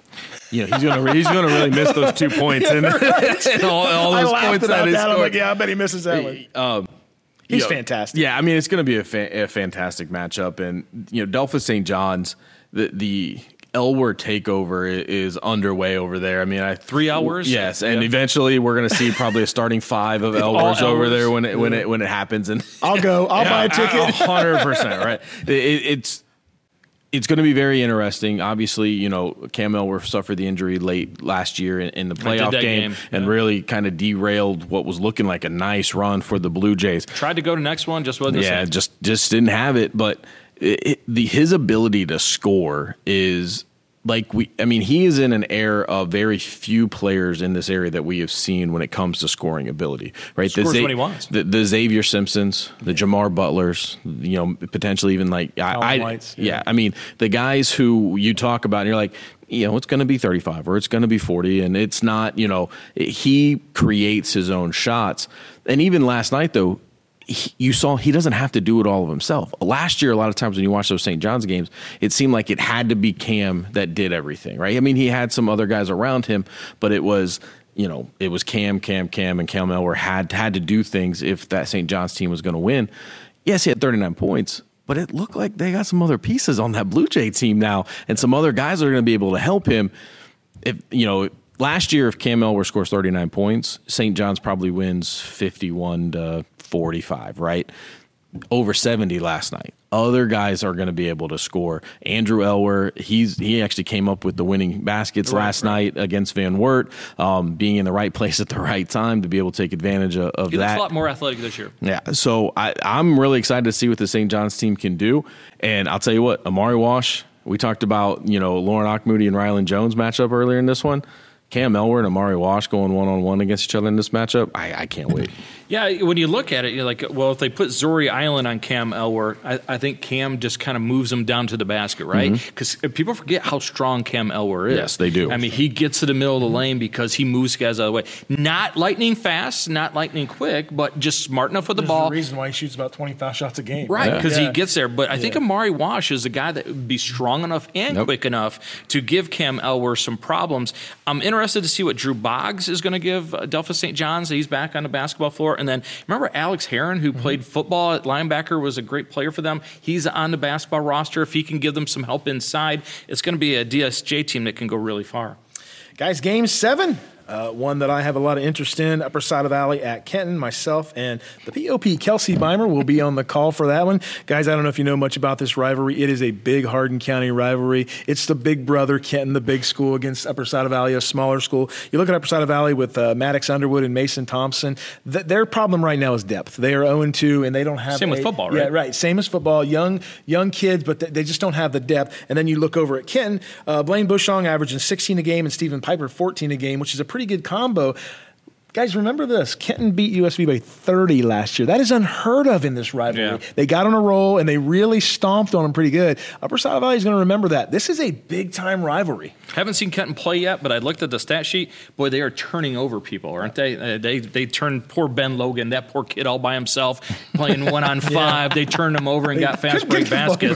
You know, he's going to he's going to really miss those two points and, and all, all I those laughed points about that he that. I'm scored. like, yeah, I bet he misses that one. Um, He's you know, fantastic. Yeah, I mean, it's going to be a, fa- a fantastic matchup. And, you know, Delphos Saint John's, the, the Elwer takeover i- is underway over there. I mean, I Three hours? Yes, and Yeah. eventually we're going to see probably a starting five of Elwers over Elwers. there when it, when it, when it happens. And I'll go. I'll buy a ticket. A hundred percent, right? It, it's it's going to be very interesting. Obviously, you know, Cam Elwer suffered the injury late last year in, in the did playoff that game, game, and yeah. really kind of derailed what was looking like a nice run for the Blue Jays. Tried to go to next one, just wasn't the Yeah, same. just just didn't have it. But it, it, the his ability to score is. Like we, I mean, he is in an era of very few players in this area that we have seen when it comes to scoring ability, right? Scores the, when he wants. The, the Xavier Simpsons, the Jamar Butlers, you know, potentially even like I, Alan I Whites, yeah. yeah. I mean, the guys who you talk about, and you're like, you know, it's going to be thirty-five or it's going to be forty, and it's not, you know, he creates his own shots, and even last night though. He, you saw he doesn't have to do it all of himself. Last year, a lot of times when you watch those Saint John's games, it seemed like it had to be Cam that did everything, right? I mean, he had some other guys around him, but it was, you know, it was Cam, Cam, Cam, and Cam Elwer had had to do things if that Saint John's team was going to win. Yes, he had thirty-nine points, but it looked like they got some other pieces on that Blue Jay team now, and some other guys are going to be able to help him. If you know. Last year, if Cam Elwer scores thirty-nine points, Saint John's probably wins fifty-one to forty-five, right? Over seventy last night. other guys are going to be able to score. Andrew Elwer, he's he actually came up with the winning baskets Right, last right. night against Van Wert, um, being in the right place at the right time to be able to take advantage of, of He looks that. a lot more athletic this year. Yeah, so I, I'm really excited to see what the Saint John's team can do. And I'll tell you what, Amari Wash, we talked about, you know, Lauren Ockmoody and Rylan Jones matchup earlier in this one. Cam Elwer and Amari Wash going one-on-one against each other in this matchup, I, I can't wait. Yeah, when you look at it, you're like, well, if they put Zori Island on Cam Elwer, I, I think Cam just kind of moves him down to the basket, right? Because people forget how strong Cam Elwer is. Yes, they do. I mean, he gets to the middle of the lane because he moves guys out of the way. Not lightning fast, not lightning quick, but just smart enough with the There's ball. a reason why he shoots about twenty-five shots a game. Right, because Yeah. he gets there. But I think Yeah. Amari Wash is a guy that would be strong enough and Yep. quick enough to give Cam Elwer some problems. I'm interested to see what Drew Boggs is going to give uh, Delphos Saint John's. He's back on the basketball floor. And then remember Alex Heron, who played football at linebacker, was a great player for them. He's on the basketball roster. If he can give them some help inside, it's going to be a D S J team that can go really far. Guys, game seven. Uh, one that I have a lot of interest in, Upper Side of Valley at Kenton. Myself and the P O P, Kelsey Beimer, will be on the call for that one. Guys, I don't know if you know much about this rivalry. It is a big Hardin County rivalry. It's the big brother, Kenton, the big school, against Upper Side of Valley, a smaller school. You look at Upper Side of Valley with uh, Maddox Underwood and Mason Thompson. Th- their problem right now is depth. They are oh and two, and they don't have Same with a- football, right? Yeah, right. Same as football. Young young kids, but th- they just don't have the depth. And then you look over at Kenton, uh, Blaine Bushong averaging sixteen a game and Stephen Piper fourteen a game, which is a pretty good combo. Guys, remember this. Kenton beat U S V by thirty last year. That is unheard of in this rivalry. Yeah. They got on a roll, and they really stomped on them pretty good. Upper Side Valley is going to remember that. This is a big-time rivalry. Haven't seen Kenton play yet, but I looked at the stat sheet. Boy, they are turning over people, aren't they? Uh, they they turned poor Ben Logan, that poor kid all by himself, playing one on five. They turned him over and got fast break baskets.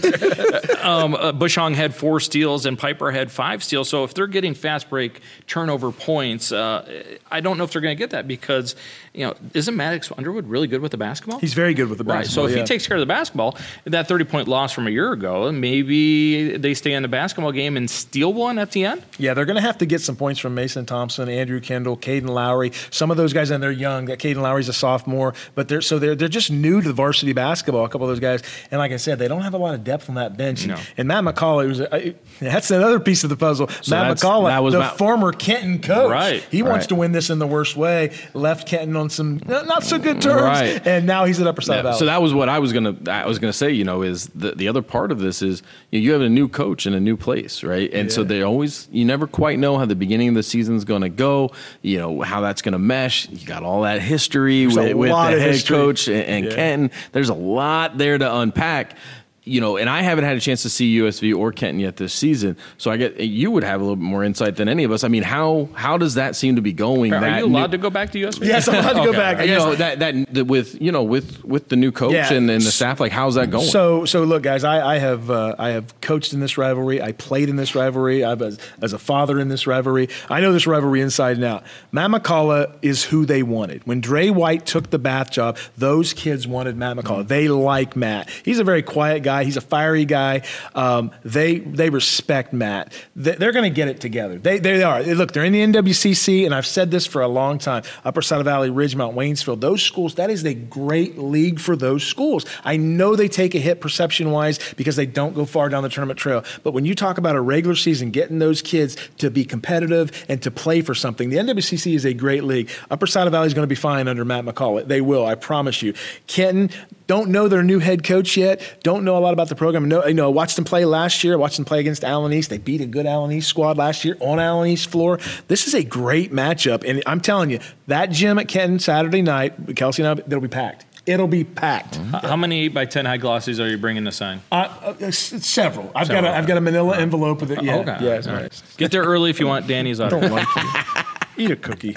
um, uh, Bushong had four steals and Piper had five steals. So if they're getting fast break turnover points, uh, I don't know if they're going to get that because, you know, isn't Maddox Underwood really good with the basketball? He's very good with the Right. basketball. So if yeah. he takes care of the basketball, that thirty-point loss from a year ago, maybe they stay in the basketball game and steal one at the end? Yeah, they're going to have to get some points from Mason Thompson, Andrew Kendall, Caden Lowry. Some of those guys, and they're young. That Caden Lowry's a sophomore, but they're so they're they're just new to the varsity basketball. A couple of those guys, and like I said, they don't have a lot of depth on that bench. No. And Matt McCullough was a, that's another piece of the puzzle. So Matt that's- McCullough, that was the Matt- former Kenton coach, Right, he wants right. to win this in the worst way. Left Kenton on some not so good terms, Right. and now he's at Upper Side Yeah, Valley. so that was what I was gonna I was gonna say. You know, is the the other part of this is you, know, you have a new coach in a new place, right? And so Yeah. they always you never quite know how the beginning of the season's going to go. You know how that's going to mesh. You got all that history There's a with, with the lot of head history. coach and, and Yeah. Kenton. There's a lot there to unpack. You know, and I haven't had a chance to see U S V or Kenton yet this season, so I get you would have a little bit more insight than any of us. I mean, how how does that seem to be going? Are that you allowed new- to go back to U S V? Yes, I'm allowed to go Okay, back. all right. you Yes. know that, that that with you know with with the new coach Yeah. and, and the staff, like how's that going? So, so look, guys, I, I have uh, I have coached in this rivalry. I played in this rivalry. I've as, as a father in this rivalry. I know this rivalry inside and out. Matt McCullough is who they wanted. When Dre White took the Bath job, those kids wanted Matt McCullough. They like Matt. He's a very quiet guy. He's a fiery guy. Um, they they respect Matt. They, they're going to get it together. They they are. Look, they're in the N W C C, and I've said this for a long time. Upper Side of Valley, Ridgemount, Waynesville, those schools. That is a great league for those schools. I know they take a hit perception wise because they don't go far down the tournament trail. But when you talk about a regular season, getting those kids to be competitive and to play for something, the N W C C is a great league. Upper Side of Valley is going to be fine under Matt McCullough. They will, I promise you. Kenton, don't know their new head coach yet. Don't know a lot about the program. No, you know, watched them play last year. Watched them play against Allen East. They beat a good Allen East squad last year on Allen East floor. This is a great matchup, and I'm telling you, that gym at Kenton Saturday night, Kelsey and I, it'll be packed. It'll be packed. How many eight by ten high glossies are you bringing to sign? Uh, uh, s- several. I've Several. got a, I've got a Manila envelope with it. Yeah, Okay. yeah, it's All nice. right. Get there early if you want Danny's I auto. don't like you. Eat a cookie.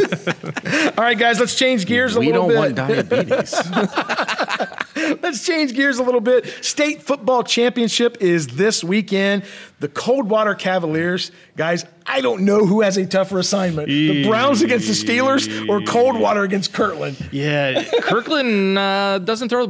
All right, guys, let's change gears a we little don't bit. want diabetes. Let's change gears a little bit. State football championship is this weekend. The Coldwater Cavaliers, guys, I don't know who has a tougher assignment. The Browns against the Steelers or Coldwater against Kirtland. Yeah, Kirkland uh, doesn't throw the ball.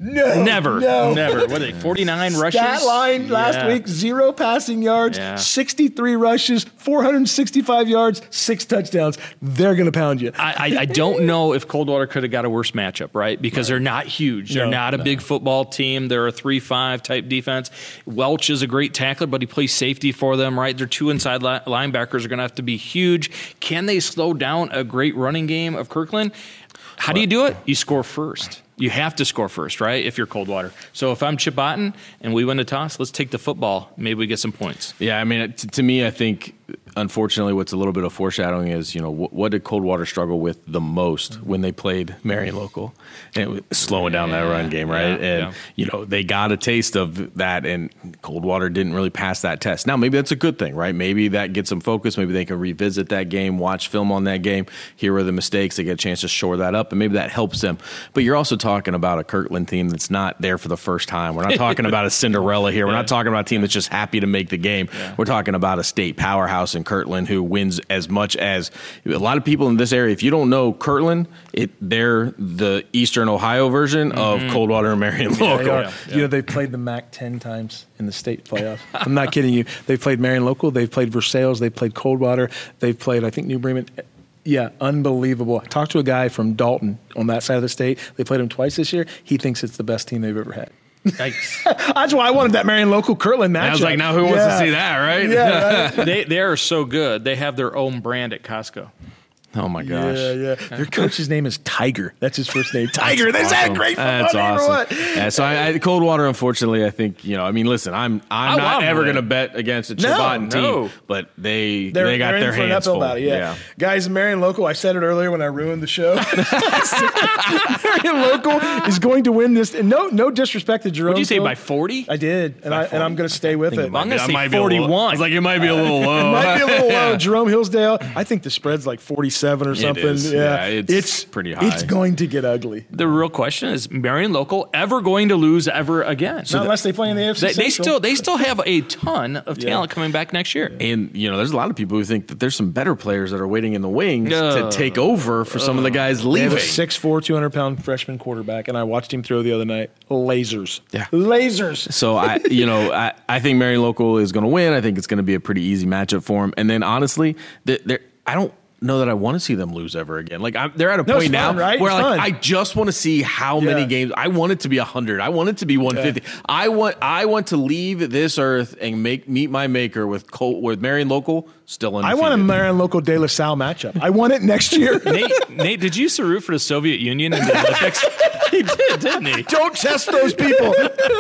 No, Never, no. never. What are they? forty-nine rushes. Stat line last Yeah. week: zero passing yards, Yeah. sixty-three rushes, four hundred sixty-five yards, six touchdowns. They're going to pound you. I, I, I don't know if Coldwater could have got a worse matchup, right? Because they're not huge. They're No, not a no. big football team. They're a three five type defense. Welch is a great tackler, but he plays safety for them, right? Their two inside li- linebackers are going to have to be huge. Can they slow down a great running game of Kirkland? How do you do it? You score first. You have to score first, right, if you're Coldwater. So if I'm Chip Otten and we win the toss, let's take the football. Maybe we get some points. Yeah, I mean, to, to me, I think, unfortunately, what's a little bit of foreshadowing is, you know, what, what did Coldwater struggle with the most when they played Marion Local? And it was slowing down that run game, right? Yeah, and, yeah. you know, they got a taste of that, and Coldwater didn't really pass that test. Now, maybe that's a good thing, right? Maybe that gets them focused. Maybe they can revisit that game, watch film on that game, hear where the mistakes, they get a chance to shore that up, and maybe that helps them. But you're also talking about a Kirkland team that's not there for the first time. We're not talking about a Cinderella here. We're not talking about a team that's just happy to make the game. Yeah. We're talking about a state powerhouse in Kirtland who wins as much as a lot of people in this area. If you don't know Kirtland, it they're the Eastern Ohio version mm-hmm. of Coldwater and Marion Local. Yeah, Yeah. You know, they've played the M A C ten times in the state playoffs. I'm not kidding you. They've played Marion Local. They've played Versailles. They've played Coldwater. They've played, I think, New Bremen. Yeah, unbelievable. I talked to a guy from Dalton on that side of the state. They played him twice this year. He thinks it's the best team they've ever had. Yikes. That's why I wanted that Marion Local Kirtland matchup. I was like, now who wants Yeah. to see that, right? Yeah, right? they, they are so good. They have their own brand at Costco. Oh, my gosh. Yeah, yeah. Their coach's name is Tiger. That's his first name. Tiger. That's that Awesome. great football That's name or awesome. what? Yeah, so I, I, Coldwater, unfortunately, I think, you know, I mean, listen, I'm I'm I not want ever them. going to bet against a No, Chibotton team, no. but they They're, they got they're their in for an hands uphill full. battle, yeah. Guys, Marion Local, I said it earlier when I ruined the show. Marion Local is going to win this. And no, no disrespect to Jerome. Would you say Phil. by forty? I did, and, I, and I'm going to stay with it. I'm going to That say might be a little- forty-one. I was like, it might be a little low. Might be a little low. Jerome Hillsdale, I think the spread's like forty-seven or something. is. Yeah, it's pretty high. It's going to get ugly. The real question is: Marion Local ever going to lose ever again? Not unless they play in the A F C They, they Central. still they still have a ton of talent coming back next year. And, you know, there's a lot of people who think that there's some better players that are waiting in the wings Uh, to take over for some of the guys They have leaving. a six four, two hundred pound freshman quarterback, and I watched him throw the other night. Lasers. Yeah. Lasers. So I, you know, I, I think Marion Local is going to win. I think it's going to be a pretty easy matchup for him. And then honestly, they're, I don't know that I want to see them lose ever again. Like I'm, they're at a No, point it's now fun, right? where It's like fun. I just want to see how many Yeah. games. I want it to be a hundred. I want it to be one fifty. I want I want to leave this earth and make meet my maker with Col- with Marion Local still I undefeated. want a Marion Local De La Salle matchup. I want it next year. Nate, Nate, did you used to root for the Soviet Union in the Olympics? He did, didn't he? Don't test those people.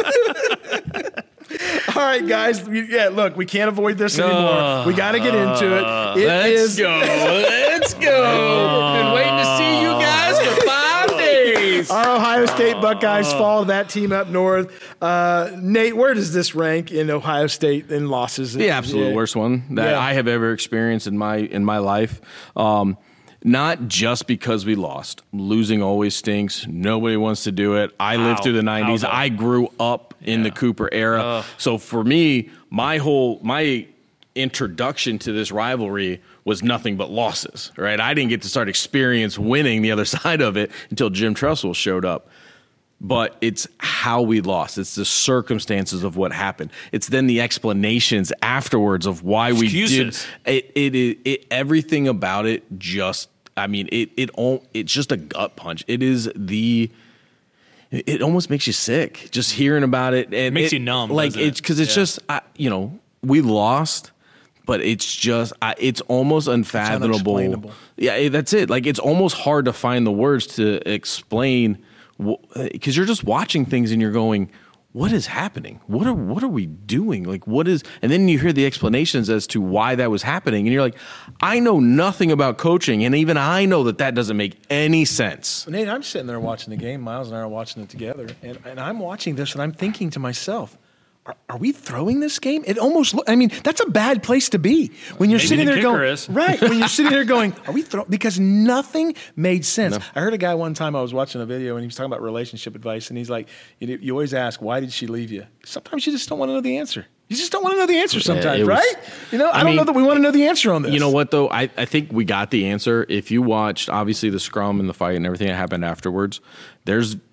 All right, guys. We- Yeah, look, we can't avoid this anymore. We got to get into it. It Let's is- go. Let's go. Been waiting to see you guys for five days. Our Ohio State Buckeyes follow that team up north. Uh, Nate, where does this rank in Ohio State in losses? The absolute Yeah. worst one that Yeah. I have ever experienced in my in my life. Um, not just because we lost. Losing always stinks. Nobody wants to do it. I lived Ow. through the nineties. Ow, though. I grew up in the Cooper era. So for me, my whole my introduction to this rivalry was nothing but losses, right? I didn't get to start experience winning the other side of it until Jim Tressel showed up. But it's how we lost. It's the circumstances of what happened. It's then the explanations afterwards of why we Excuses. did it. It, it, it. Everything about it just. I mean, it. It. all- It's just a gut punch. It is the. It it almost makes you sick just hearing about it. And It makes it- you numb, Like doesn't it? it's because it's Yeah. just. I, you know, we lost. But it's just, I, it's almost unfathomable. unexplainable. Yeah, it- that's it. Like, it's almost hard to find the words to explain, because you're just watching things and you're going, what is happening? What are what are we doing? Like, what is? And then you hear the explanations as to why that was happening, and you're like, I know nothing about coaching, and even I know that that doesn't make any sense. Nate, I'm sitting there watching the game. Miles and I are watching it together, and, and I'm watching this, and I'm thinking to myself, are, are we throwing this game? It almost look, I mean, that's a bad place to be when you're Maybe sitting the there kicker going, is. right, when you're sitting there going, are we throwing, because nothing made sense. I heard a guy one time, I was watching a video, and he was talking about relationship advice, and he's like, you, you always ask, why did she leave you? Sometimes you just don't want to know the answer. You just don't want to know the answer sometimes, it was- right? You know, I, I don't mean, know that we want to know the answer on this. You know what, though? I, I think we got the answer. If you watched, obviously, the scrum and the fight and everything that happened afterwards, there's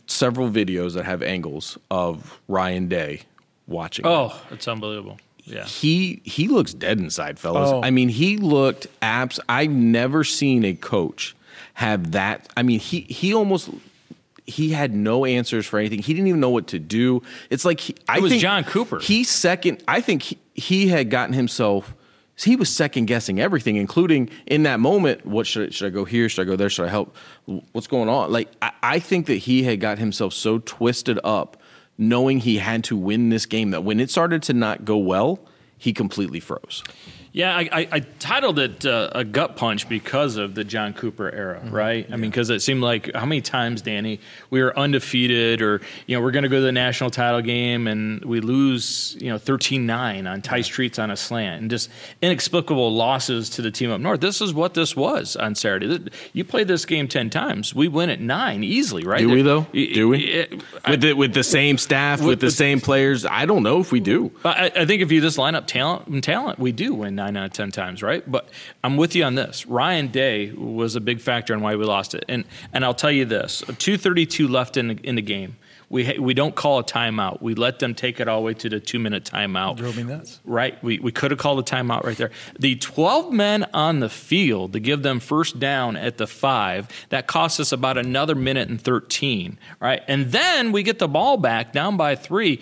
several videos that have angles of Ryan Day watching. Oh, it's unbelievable. Yeah. He he looks dead inside, fellas. Oh. I mean, he looked abs. I've never seen a coach have that. I mean, he he almost he had no answers for anything. He didn't even know what to do. It's like he, I It was think John Cooper. He second. I think he, he had gotten himself. He was second guessing everything, including in that moment. What should should I go here? Should I go there? Should I help? What's going on? Like I, I think that he had got himself so twisted up, knowing he had to win this game, that when it started to not go well, he completely froze. Yeah, I, I, I titled it uh, a gut punch because of the John Cooper era, mm-hmm. right? I yeah. mean, because it seemed like how many times, Danny, we were undefeated, or you know, we're going to go to the national title game and we lose, you know, thirteen nine on Ty Streets on a slant, and just inexplicable losses to the team up north. This is what this was on Saturday. You played this game ten times, we win at nine easily, right? Do we though? It, do we it, I, with the with the same staff, with, with the, the same players? I don't know if we do. I, I think if you just line up talent and talent, we do win nine out of ten times, right? But I'm with you on this. Ryan Day was a big factor in why we lost it, and and I'll tell you this: two thirty-two left in the, in the game. We ha- we don't call a timeout. We let them take it all the way to the two minute timeout. Drove me nuts. Right? We we could have called a timeout right there. The twelve men on the field to give them first down at the five, that cost us about another minute and thirteen, right? And then we get the ball back down by three.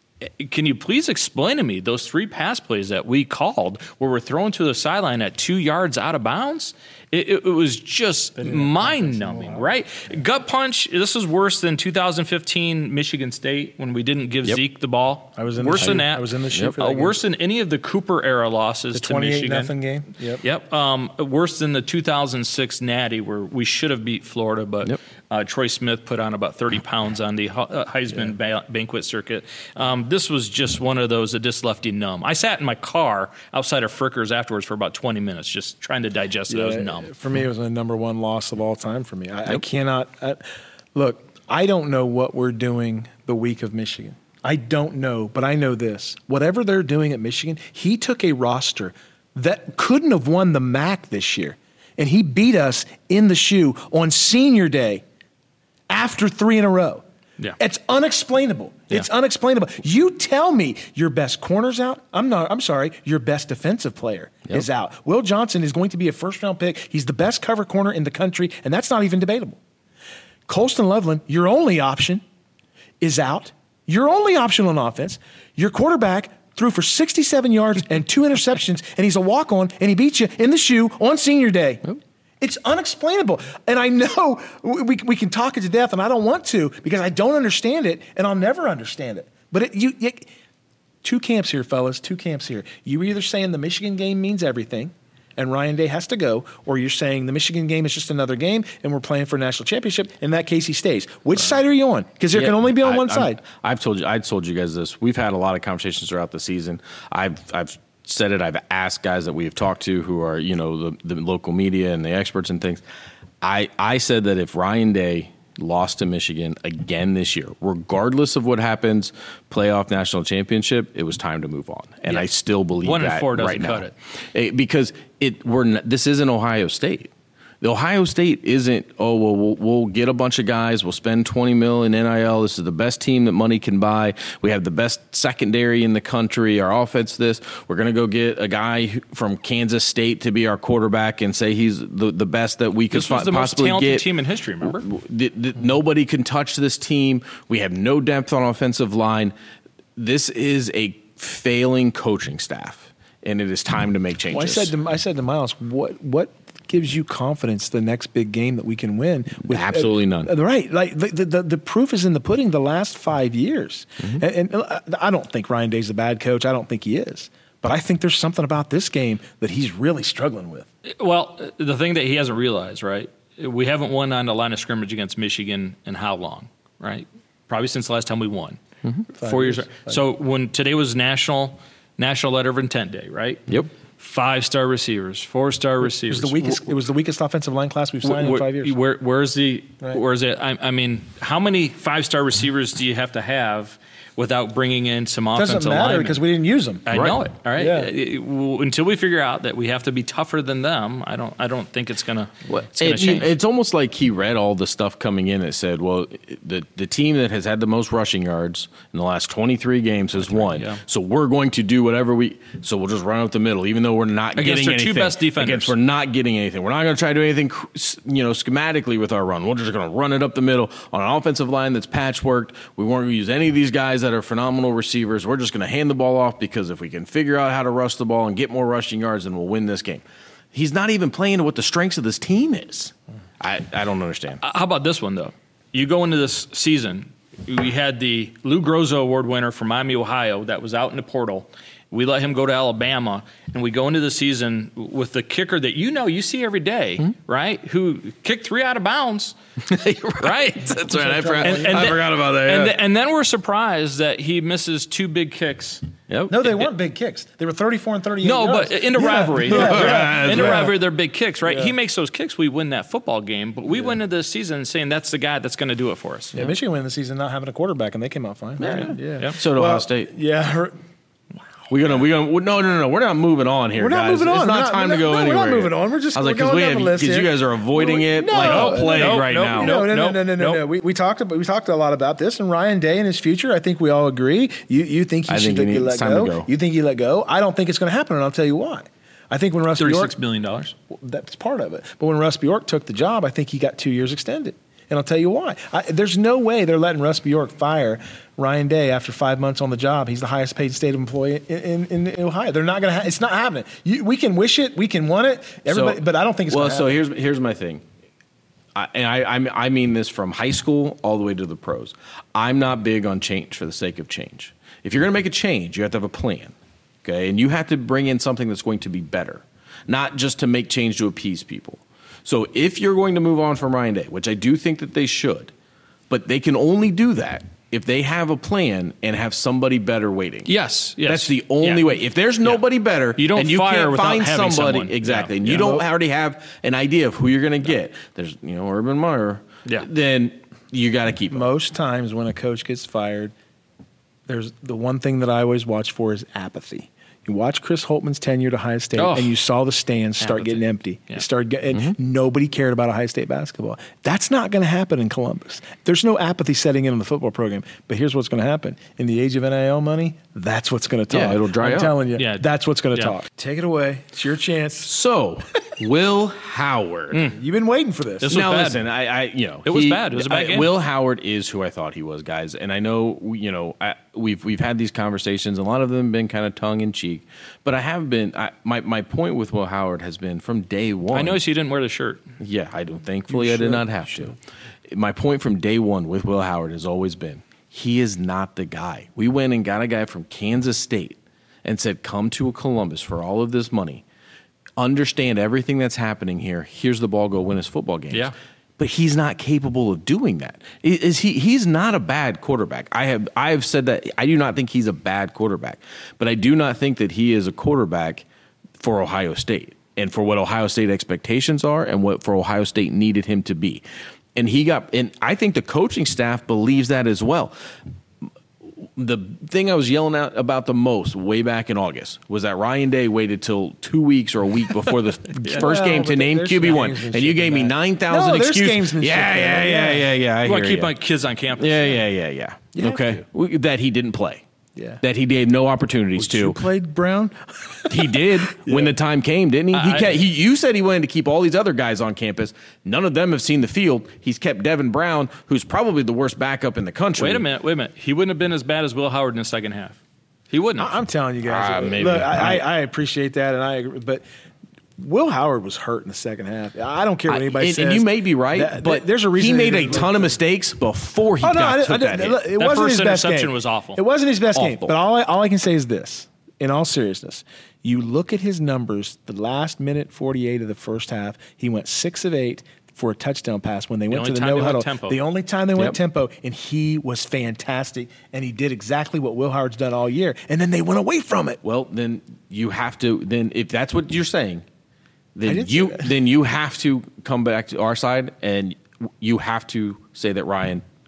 Can you please explain to me those three pass plays that we called where we're thrown to the sideline at two yards out of bounds? It, it, it was just mind-numbing, right? Gut punch, this is worse than two thousand fifteen Michigan State when we didn't give yep. Zeke the ball. I was in worse the than shoe. that. I was in the shoe yep. for that uh, game. Worse than any of the Cooper-era losses the to Michigan. twenty-eight nothing game. Yep. Yep. Um, worse than the two thousand six Natty where we should have beat Florida, but yep. uh, Troy Smith put on about thirty pounds on the Heisman yeah. ba- banquet circuit. Um, this was just one of those that just left you numb. I sat in my car outside of Frickers afterwards for about twenty minutes just trying to digest it. Yeah, I was numb. For me, it was the number one loss of all time for me. I, yep. I cannot I, look. I don't know what we're doing the week of Michigan. I don't know, but I know this: whatever they're doing at Michigan, he took a roster that couldn't have won the M A C this year, and he beat us in the shoe on Senior Day after three in a row. Yeah. It's unexplainable. Yeah. It's unexplainable. You tell me your best corner's out. I'm not. I'm sorry. Your best defensive player yep. is out. Will Johnson is going to be a first-round pick. He's the best cover corner in the country, and that's not even debatable. Colston Loveland, your only option, is out. Your only option on offense. Your quarterback threw for sixty-seven yards and two interceptions, and he's a walk-on, and he beat you in the shoe on Senior Day. Yep. It's unexplainable. And I know we, we can talk it to death, and I don't want to because I don't understand it, and I'll never understand it. But it, you, you, two camps here, fellas, two camps here. You're either saying the Michigan game means everything, and Ryan Day has to go, or you're saying the Michigan game is just another game, and we're playing for a national championship. In that case, he stays. Which right. side are you on? Because there yeah, can only be on I, one I'm, side. I've told you, I told you guys this. We've had a lot of conversations throughout the season. I've, I've said it. I've asked guys that we have talked to who are, you know, the, the local media and the experts and things. I, I said that if Ryan Day lost to Michigan again this year, regardless of what happens, playoff national championship, it was time to move on. And yeah. I still believe One that and four doesn't right cut now. it. it. Because it we're not, this isn't Ohio State. The Ohio State isn't, oh, well, well, we'll get a bunch of guys. We'll spend twenty mil in N I L. This is the best team that money can buy. We have the best secondary in the country. Our offense, this. We're going to go get a guy from Kansas State to be our quarterback and say he's the, the best that we could this was the possibly most talented get. Team in history, remember? The, the, nobody can touch this team. We have no depth on offensive line. This is a failing coaching staff, and it is time to make changes. Well, I said to I said to Miles, what what gives you confidence the next big game that we can win? With, Absolutely none. Uh, right. Like the, the the proof is in the pudding the last five years. Mm-hmm. And, and I don't think Ryan Day's a bad coach. I don't think he is. But I think there's something about this game that he's really struggling with. Well, the thing that he hasn't realized, right, we haven't won on the line of scrimmage against Michigan in how long, right? Probably since the last time we won. Mm-hmm. Four years. years. So when today was National National Letter of Intent Day, right? Yep. Five-star receivers, four-star receivers. It was the weakest. It was the weakest offensive line class we've signed where, in five years. Where, where's the? Right. Where's it? I, I mean, how many five-star receivers do you have to have without bringing in some offensive Doesn't matter linemen. because we didn't use them. I know it. All right. Yeah. It- it- well, until we figure out that we have to be tougher than them, I don't. I don't think it's gonna. It's gonna It- change. it's almost like he read all the stuff coming in that said, well, the the team that has had the most rushing yards in the last twenty-three games has won. yeah. So we're going to do whatever we. So we'll just run up the middle, even though we're not Against getting their two anything. best defenders. Against we're not getting anything. We're not going to try to do anything, you know, schematically with our run. We're just going to run it up the middle on an offensive line that's patchworked. We weren't going to use any of these guys that are phenomenal receivers. We're just going to hand the ball off because if we can figure out how to rush the ball and get more rushing yards, then we'll win this game. He's not even playing to what the strengths of this team is. I, I don't understand. How about this one though? You go into this season. We had the Lou Groza Award winner from Miami, Ohio, that was out in the portal. We let him go to Alabama, and we go into the season with the kicker that you know you see every day, Hmm? right? Who kicked three out of bounds, right? That's right. I, forgot, And- and I then- forgot about that. And, yeah. th- and then we're surprised that he misses two big kicks. Yep. No, they weren't big kicks. They were thirty-four and thirty-eight. No, yards. but in the Yeah. rivalry, Yeah, yeah. in the Yeah. rivalry, they're big kicks, right? Yeah. He makes those kicks, we win that football game. But we went into the season saying that's the guy that's going to do it for us. Yeah, Michigan went in the season not having a quarterback, and they came out fine. Yeah, yeah. Yeah. So did Ohio State. Yeah, her- We're gonna, we're gonna, no, no, no, no. We're not moving on here, We're not guys. moving on. It's We're not not- time we're to go not- no, we're anywhere. not moving on. We're just- I was like, we're because going we down have, the list because you here. guys are avoiding it No, like no, a plague no, right no, now. No, no, no, Nope, no, no, no, nope. no. We, we talked about we talked a lot about this, and Ryan Day and his future. I think we all agree. You you think he I should think he get needs- let it's time go. to go. You think he let go? I don't think it's going to happen, and I'll tell you why. I think when Russ Bjork, Thirty-six million dollars. that's part of it. But when Russ Bjork took the job, I think he got two years extended. And I'll tell you why. I, there's no way they're letting Russ Bjork fire Ryan Day after five months on the job. He's the highest paid state employee in, in, in Ohio. They're not going to. Ha- it's not happening. You, we can wish it. We can want it. Everybody, So- but I don't think it's. well. gonna So happen. here's here's my thing, I, and I, I I mean this from high school all the way to the pros. I'm not big on change for the sake of change. If you're going to make a change, you have to have a plan, okay, and you have to bring in something that's going to be better, not just to make change to appease people. So if you're going to move on from Ryan Day, which I do think that they should, but they can only do that if they have a plan and have somebody better waiting. Yes, yes. That's the only Yeah. way. If there's nobody Yeah. better, You don't and you fire can't without find having somebody someone. exactly, Yeah. and you Yeah. don't already have an idea of who you're going to get. There's you know Urban Meyer. Yeah. Then you got to keep him. Most times when a coach gets fired, there's the one thing that I always watch for is apathy. You watch Chris Holtman's tenure at Ohio State, Oh. and you saw the stands start Apathy. getting empty. Yeah. It started getting, nobody cared about Ohio State basketball. That's not going to happen in Columbus. There's no apathy setting in on the football program. But here's what's going to happen: in the age of N I L money, that's what's going to talk. Yeah, it'll dry I'm up. telling you, Yeah. that's what's going to Yeah. talk. Take it away. It's your chance. So, Will Howard. You've been waiting for this. This was now bad. listen, I, I you know It was he- bad. It was a bad I- game. Will Howard is who I thought he was, guys, and I know we- you know I, we've we've had these conversations. A lot of them have been kind of tongue in cheek, but I have been. I, my my point with Will Howard has been from day one. I noticed you didn't wear the shirt. Yeah, I don't. Thankfully, I You did should. not have to. My point from day one with Will Howard has always been he is not the guy. We went and got a guy from Kansas State and said, come to Columbus for all of this money. Understand everything that's happening here. Here's the ball, go win his football games. Yeah. But he's not capable of doing that. I- Is he? He's not a bad quarterback. I have I have said that I do not think he's a bad quarterback, but I do not think that he is a quarterback for Ohio State and for what Ohio State expectations are and what for Ohio State needed him to be. And he got and I think the coaching staff believes that as well. The thing I was yelling out about the most way back in August was that Ryan Day waited till two weeks or a week before the first Well, game to but name there's Q B some one, gamesmanship and you in gave me that. nine thousand No, there's excuses. gamesmanship Yeah, in yeah, that. yeah, yeah, yeah. I I want to hear keep ya. my kids on campus. Yeah, yeah, yeah, yeah. You have Okay, to. We- that he didn't play. Yeah. That he gave no opportunities You to. played Brown. He did when the time came, didn't he? He, I- kept, he you said he wanted to keep all these other guys on campus. None of them have seen the field. He's kept Devin Brown, who's probably the worst backup in the country. Wait a minute, wait a minute. He wouldn't have been as bad as Will Howard in the second half. He wouldn't have. I'm telling you guys. Ah, maybe. Look, I, Right. I, I appreciate that, and I agree, but Will Howard was hurt in the second half. I don't care what anybody and, says. and you may be right, That- but there's a reason he made that a ton of mistakes before he Oh no, got I, didn't- took I that didn't- hit. it That wasn't first his best interception game. was awful. It wasn't his best game. Awful. But all I, all I can say is this: in all seriousness, you look at his numbers. The last minute forty-eight of the first half, he went six of eight for a touchdown pass when they went only to the time no they went huddle. tempo. The only time they went Yep. tempo, and he was fantastic, and he did exactly what Will Howard's done all year. And then they went away from it. Well, then you have to. Then if that's what you're saying, I then did say you that. then you have to come back to our side, and you have to say that Ryan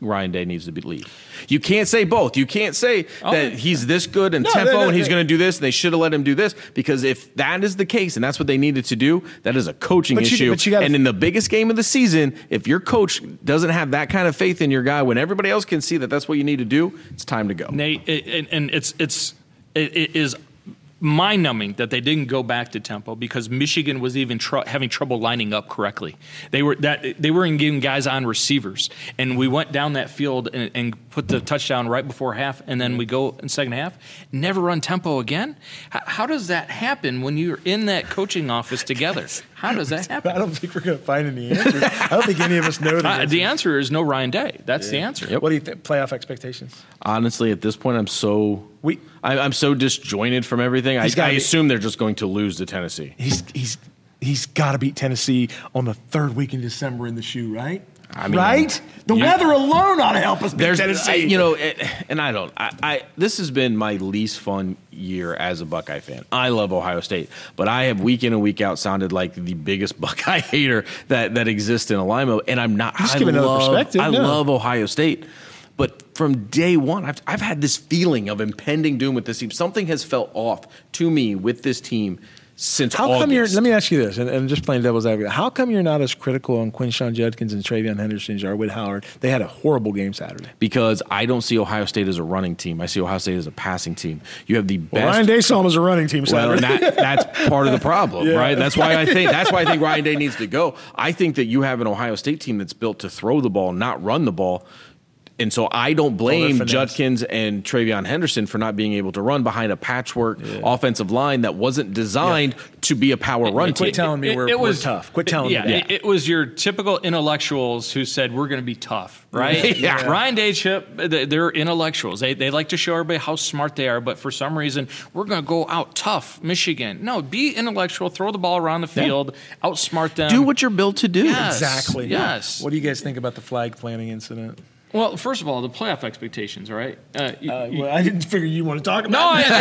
Ryan Day needs to be leave. You can't say both. You can't say Oh, that yeah. he's this good in No, tempo no, no, and he's no. going to do this. And they should have let him do this, because if that is the case and that's what they needed to do, that is a coaching But you- issue. but you gotta- and in the biggest game of the season, if your coach doesn't have that kind of faith in your guy when everybody else can see that that's what you need to do, it's time to go. Nate, it, and, and it's it's it, it is mind-numbing that they didn't go back to tempo, because Michigan was even tr- having trouble lining up correctly. They were that they weren't getting guys on receivers, and we went down that field and, and put the touchdown right before half, and then we go in second half, never run tempo again. How, how does that happen when you're in that coaching office together? How does that I happen? don't think we're going to find any answers. I don't think any of us know the Uh, answer. the answer is no Ryan Day. That's the answer. What do you think? Playoff expectations? Honestly, at this point, I'm so We- I, I'm so disjointed from everything. I, He's gotta I be- assume they're just going to lose to Tennessee. He's he's he's got to beat Tennessee on the third week in December in the shoe, right? I mean, right? The you- weather alone ought to help us beat There's, Tennessee. I, you know, it, and I don't. I, I this has been my least fun year as a Buckeye fan. I love Ohio State, but I have week in and week out sounded like the biggest Buckeye hater that that exists in Alamo, and I'm not. Just I give another love, perspective, I no. love Ohio State. But from day one, I've, I've had this feeling of impending doom with this team. Something has felt off to me with this team since How August. come you're? Let me ask you this, and, and just playing devil's advocate. How come you're not as critical on Quinshawn Judkins and Travion Henderson as you are with Howard? They had a horrible game Saturday. Because I don't see Ohio State as a running team. I see Ohio State as a passing team. You have the best. Well, Ryan Day saw him as a running team Well, Saturday. and that, that's part of the problem, Yeah. right? That's why I think that's why I think Ryan Day needs to go. I think that you have an Ohio State team that's built to throw the ball, not run the ball. And so I don't blame finesse. Judkins and Travion Henderson for not being able to run behind a patchwork offensive line that wasn't designed to be a power run Quit team. telling me we're, we're tough. Quit telling yeah, me that. It, it was your typical intellectuals who said we're going to be tough, right? Yeah. Ryan Day, Chip, they- they're intellectuals. They they like to show everybody how smart they are, but for some reason we're going to go out tough, Michigan. No, be intellectual. Throw the ball around the field. Outsmart them. Do what you're built to do. Yes. Exactly. Yes. What do you guys think about the flag planting incident? Well, first of all, the playoff expectations, all right? Uh, you- Uh, you- well, I didn't figure you want to talk No, about it.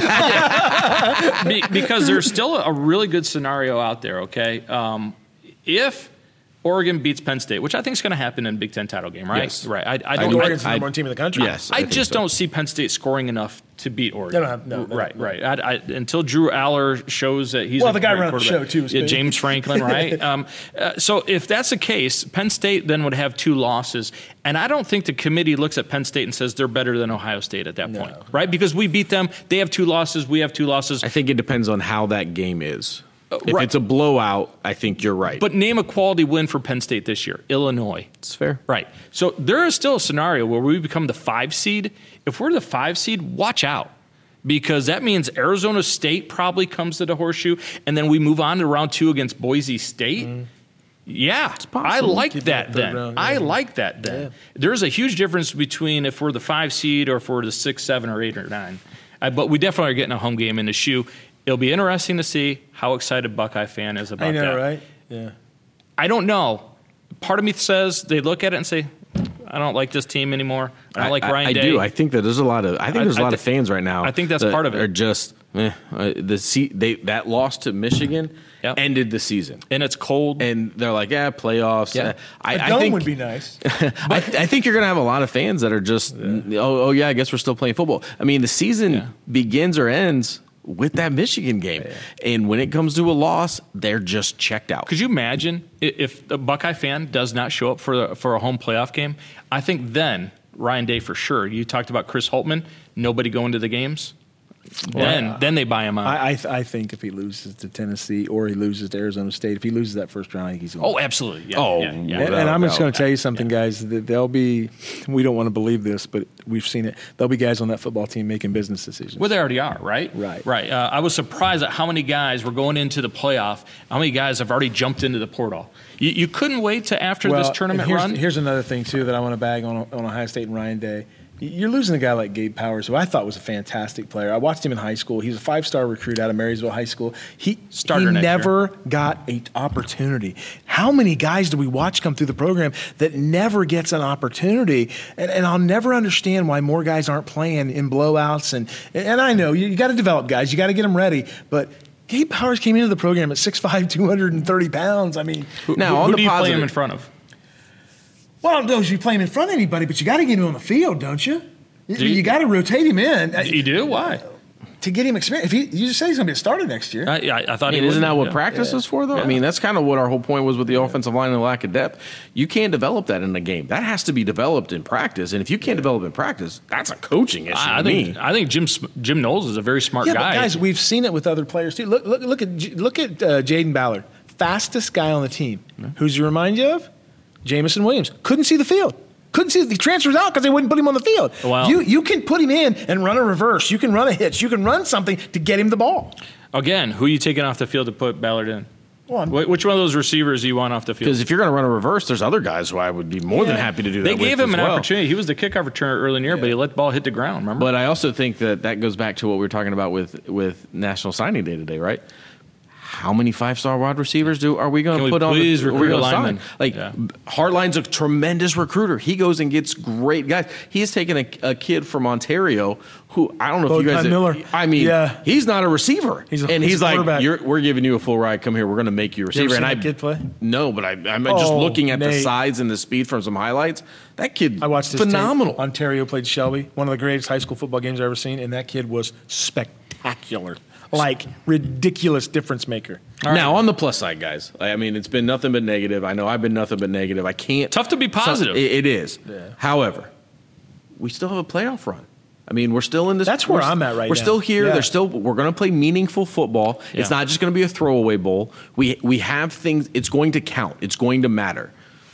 I, Be- because there's still a really good scenario out there. Okay, um, if Oregon beats Penn State, which I think is going to happen in the Big Ten title game, right? Yes. Right. I, I I don't. do. I, Oregon's the I- number one team in the country. Yes. I, think just so. don't see Penn State scoring enough to beat Oregon. They don't have- no, no, right, no. right. I, I, until Drew Aller shows that he's Well, a the guy great running the quarterback. show, too, is Yeah, big. James Franklin, right? um, uh, so if that's the case, Penn State then would have two losses, and I don't think the committee looks at Penn State and says they're better than Ohio State at that point, right? Because we beat them, they have two losses, we have two losses. I think it depends on how that game is. If right. it's a blowout, I think you're right. But name a quality win for Penn State this year, Illinois. it's fair. Right. So there is still a scenario where we become the five seed. If we're the five seed, watch out. Because that means Arizona State probably comes to the horseshoe, and then we move on to round two against Boise State. Yeah, I like Keep that that third then. round, I yeah. like that then. There's a huge difference between if we're the five seed or if we're the six, seven, or eight, or nine. Uh, but we definitely are getting a home game in the shoe. It'll be interesting to see how excited Buckeye fan is about I know, that. right? Yeah. I don't know. Part of me says they look at it and say, I don't like this team anymore. I don't like Ryan I Day. do. I think that there's a lot of. I think I- there's a I lot thi- of fans right now. I think that's that part of it. Are just eh, uh, the se- they that loss to Michigan Yep. ended the season, and it's cold. and they're like, yeah, playoffs. Yeah. Uh, I, A I dome think would be nice. I, I think you're going to have a lot of fans that are just, oh, oh yeah, I guess we're still playing football. I mean, the season Yeah. begins or ends with that Michigan game, and when it comes to a loss, they're just checked out. Could you imagine i- if the Buckeye fan does not show up for, for a home playoff game? I think then Ryan Day for sure. You talked about Chris Holtman, nobody going to the games. Then, then they buy him out. I I, th- I think if he loses to Tennessee or he loses to Arizona State, if he loses that first round, I think he's going. oh, absolutely. Yeah, Oh, yeah, yeah. And, without and I'm just doubt. going to tell you something, guys. That there'll be, we don't want to believe this, but we've seen it. There'll be guys on that football team making business decisions. Well, they already are, right? Right. Right. Uh, I was surprised at how many guys were going into the playoff, how many guys have already jumped into the portal. You, you couldn't wait to after well, this tournament and here's, run? Here's another thing, too, that I want to bag on, on Ohio State and Ryan Day. You're losing a guy like Gabe Powers, who I thought was a fantastic player. I watched him in high school. He was a five-star recruit out of Marysville High School. He, Starter he next year. never got an opportunity. How many guys do we watch come through the program that never gets an opportunity? And, and I'll never understand why more guys aren't playing in blowouts. And, and I know you, you got to develop guys. You got to get them ready. But Gabe Powers came into the program at six five, two hundred thirty pounds. I mean, Now, who on who the do you play him positive- in front of? Well, I don't know if you play him in front of anybody, but you got to get him on the field, don't you? You, you- you got to rotate him in uh, You do? Why? to get him experience. If he, you just said he's going to be a starter next year. I, I, I thought I mean, he isn't would that be, what yeah. practice is for, though? Yeah. I mean, that's kind of what our whole point was with the offensive line and the lack of depth. You can't develop that in a game. That has to be developed in practice. And if you can't develop in practice, that's a coaching issue I, I to think me. I think Jim Sm- Jim Knowles is a very smart yeah, guy. but guys, we've seen it with other players too. Look, look, look at J- look at uh, Jaden Ballard, fastest guy on the team. Who's he remind you of? Jamison Williams. Couldn't see the field. Couldn't see the transfers out because they wouldn't put him on the field. Wow. You you can put him in and run a reverse. You can run a hitch. You can run something to get him the ball. Again, who are you taking off the field to put Ballard in? Well, I'm- Wh- Which one of those receivers do you want off the field? Because if you're going to run a reverse, there's other guys who I would be more than Yeah. happy to do They that gave with him as an well. opportunity. He was the kickoff returner early in the year, but he let the ball hit the ground, remember? But I also think that that goes back to what we were talking about with, with National Signing Day today, right? How many five-star wide receivers do are we going Can to we put on? please the, are we recruit a gonna sign? lineman? Like Yeah. Hartline's a tremendous recruiter. He goes and gets great guys. He has taken a, a kid from Ontario who I don't know if you guys. Botan Miller. I mean, Yeah. he's not a receiver, He's a- and he's he's, a like, quarterback. You're, "We're giving you a full ride. Come here. We're going to make you a You ever receiver." seen And that I kid play? no, but I, I'm just Oh, looking at the Nate. size and the speed from some highlights. That kid, I watched this phenomenal. tape. Ontario played Shelby, one of the greatest high school football games I've ever seen, and that kid was spectacular. Like ridiculous difference maker. Now, on the plus side, guys, I mean, it's been nothing but negative. I know I've been nothing but negative. I can't. Tough to be positive. So- it- it is. However, we still have a playoff run. I mean, we're still in this. That's where we're- I'm at right We're now. still here. Yeah. There's still. We're going to play meaningful football. It's Yeah. not just going to be a throwaway bowl. We we have things. It's going to count. It's going to matter.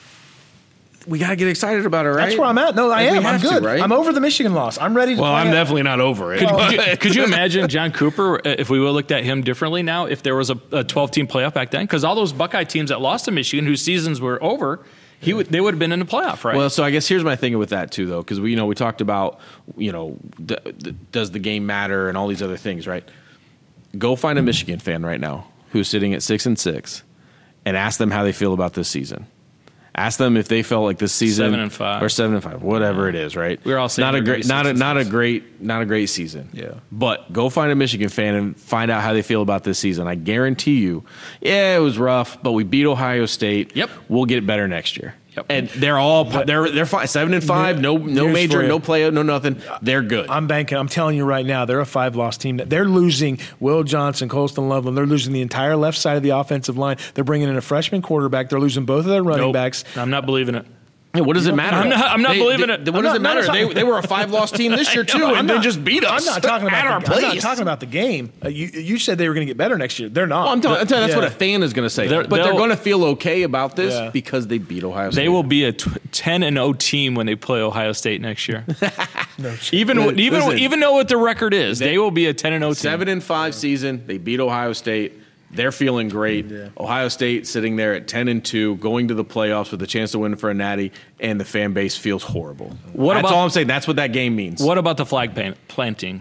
We got to get excited about it, right? That's where I'm at. No, I Like, we am. I'm have to, good. right? I'm over the Michigan loss. I'm ready to Well, play I'm it. definitely not over it. Could, could, you, could you imagine John Cooper, uh, if we would have looked at him differently now, if there was a twelve-team playoff back then? Because all those Buckeye teams that lost to Michigan, whose seasons were over, he would they would have been in the playoff, right? Well, so I guess here's my thinking with that too, though, because we you know we talked about you know d- d- does the game matter and all these other things, right? Go find a Michigan fan right now who's sitting at six and six, and ask them how they feel about this season. Ask them if they felt like this season Seven and five. or seven and five, whatever it is, right? We were all saying not a they're gonna great, be not a six and not a six. great, not a great season. Yeah. But go find a Michigan fan and find out how they feel about this season. I guarantee you, yeah, it was rough, but we beat Ohio State. Yep. We'll get better next year. Yep. And they're all they're they're fine. Seven and five, no no Here's major, for you. no play, no nothing. They're good. I'm banking. I'm telling you right now, they're a five-loss team. They're losing Will Johnson, Colston Loveland. They're losing the entire left side of the offensive line. They're bringing in a freshman quarterback. They're losing both of their running Nope. backs. I'm not believing it. Hey, what does it matter? I'm not- I'm not They- believing they- it. What I'm does not- it matter? no, no, They they were a five loss team this year too, know, and I'm then not- just beat us. I'm not talking at our about. The, I'm not place. talking about the game. Uh, you you said they were going to get better next year. They're not. Well, I'm telling, I'm telling you, that's Yeah. what a fan is going to say. They're- but they're they'll- going to feel okay about this Yeah. because they beat Ohio State. They will be a t- ten and oh team when they play Ohio State next year. even Listen, even listen. even though what the record is, they, will be a ten and oh team. Seven and five season. They beat Ohio State. They're feeling great. Ohio State sitting there at ten and two, going to the playoffs with a chance to win for a natty, and the fan base feels horrible. What That's about- all I'm saying. That's what that game means. What about the flag pan- planting?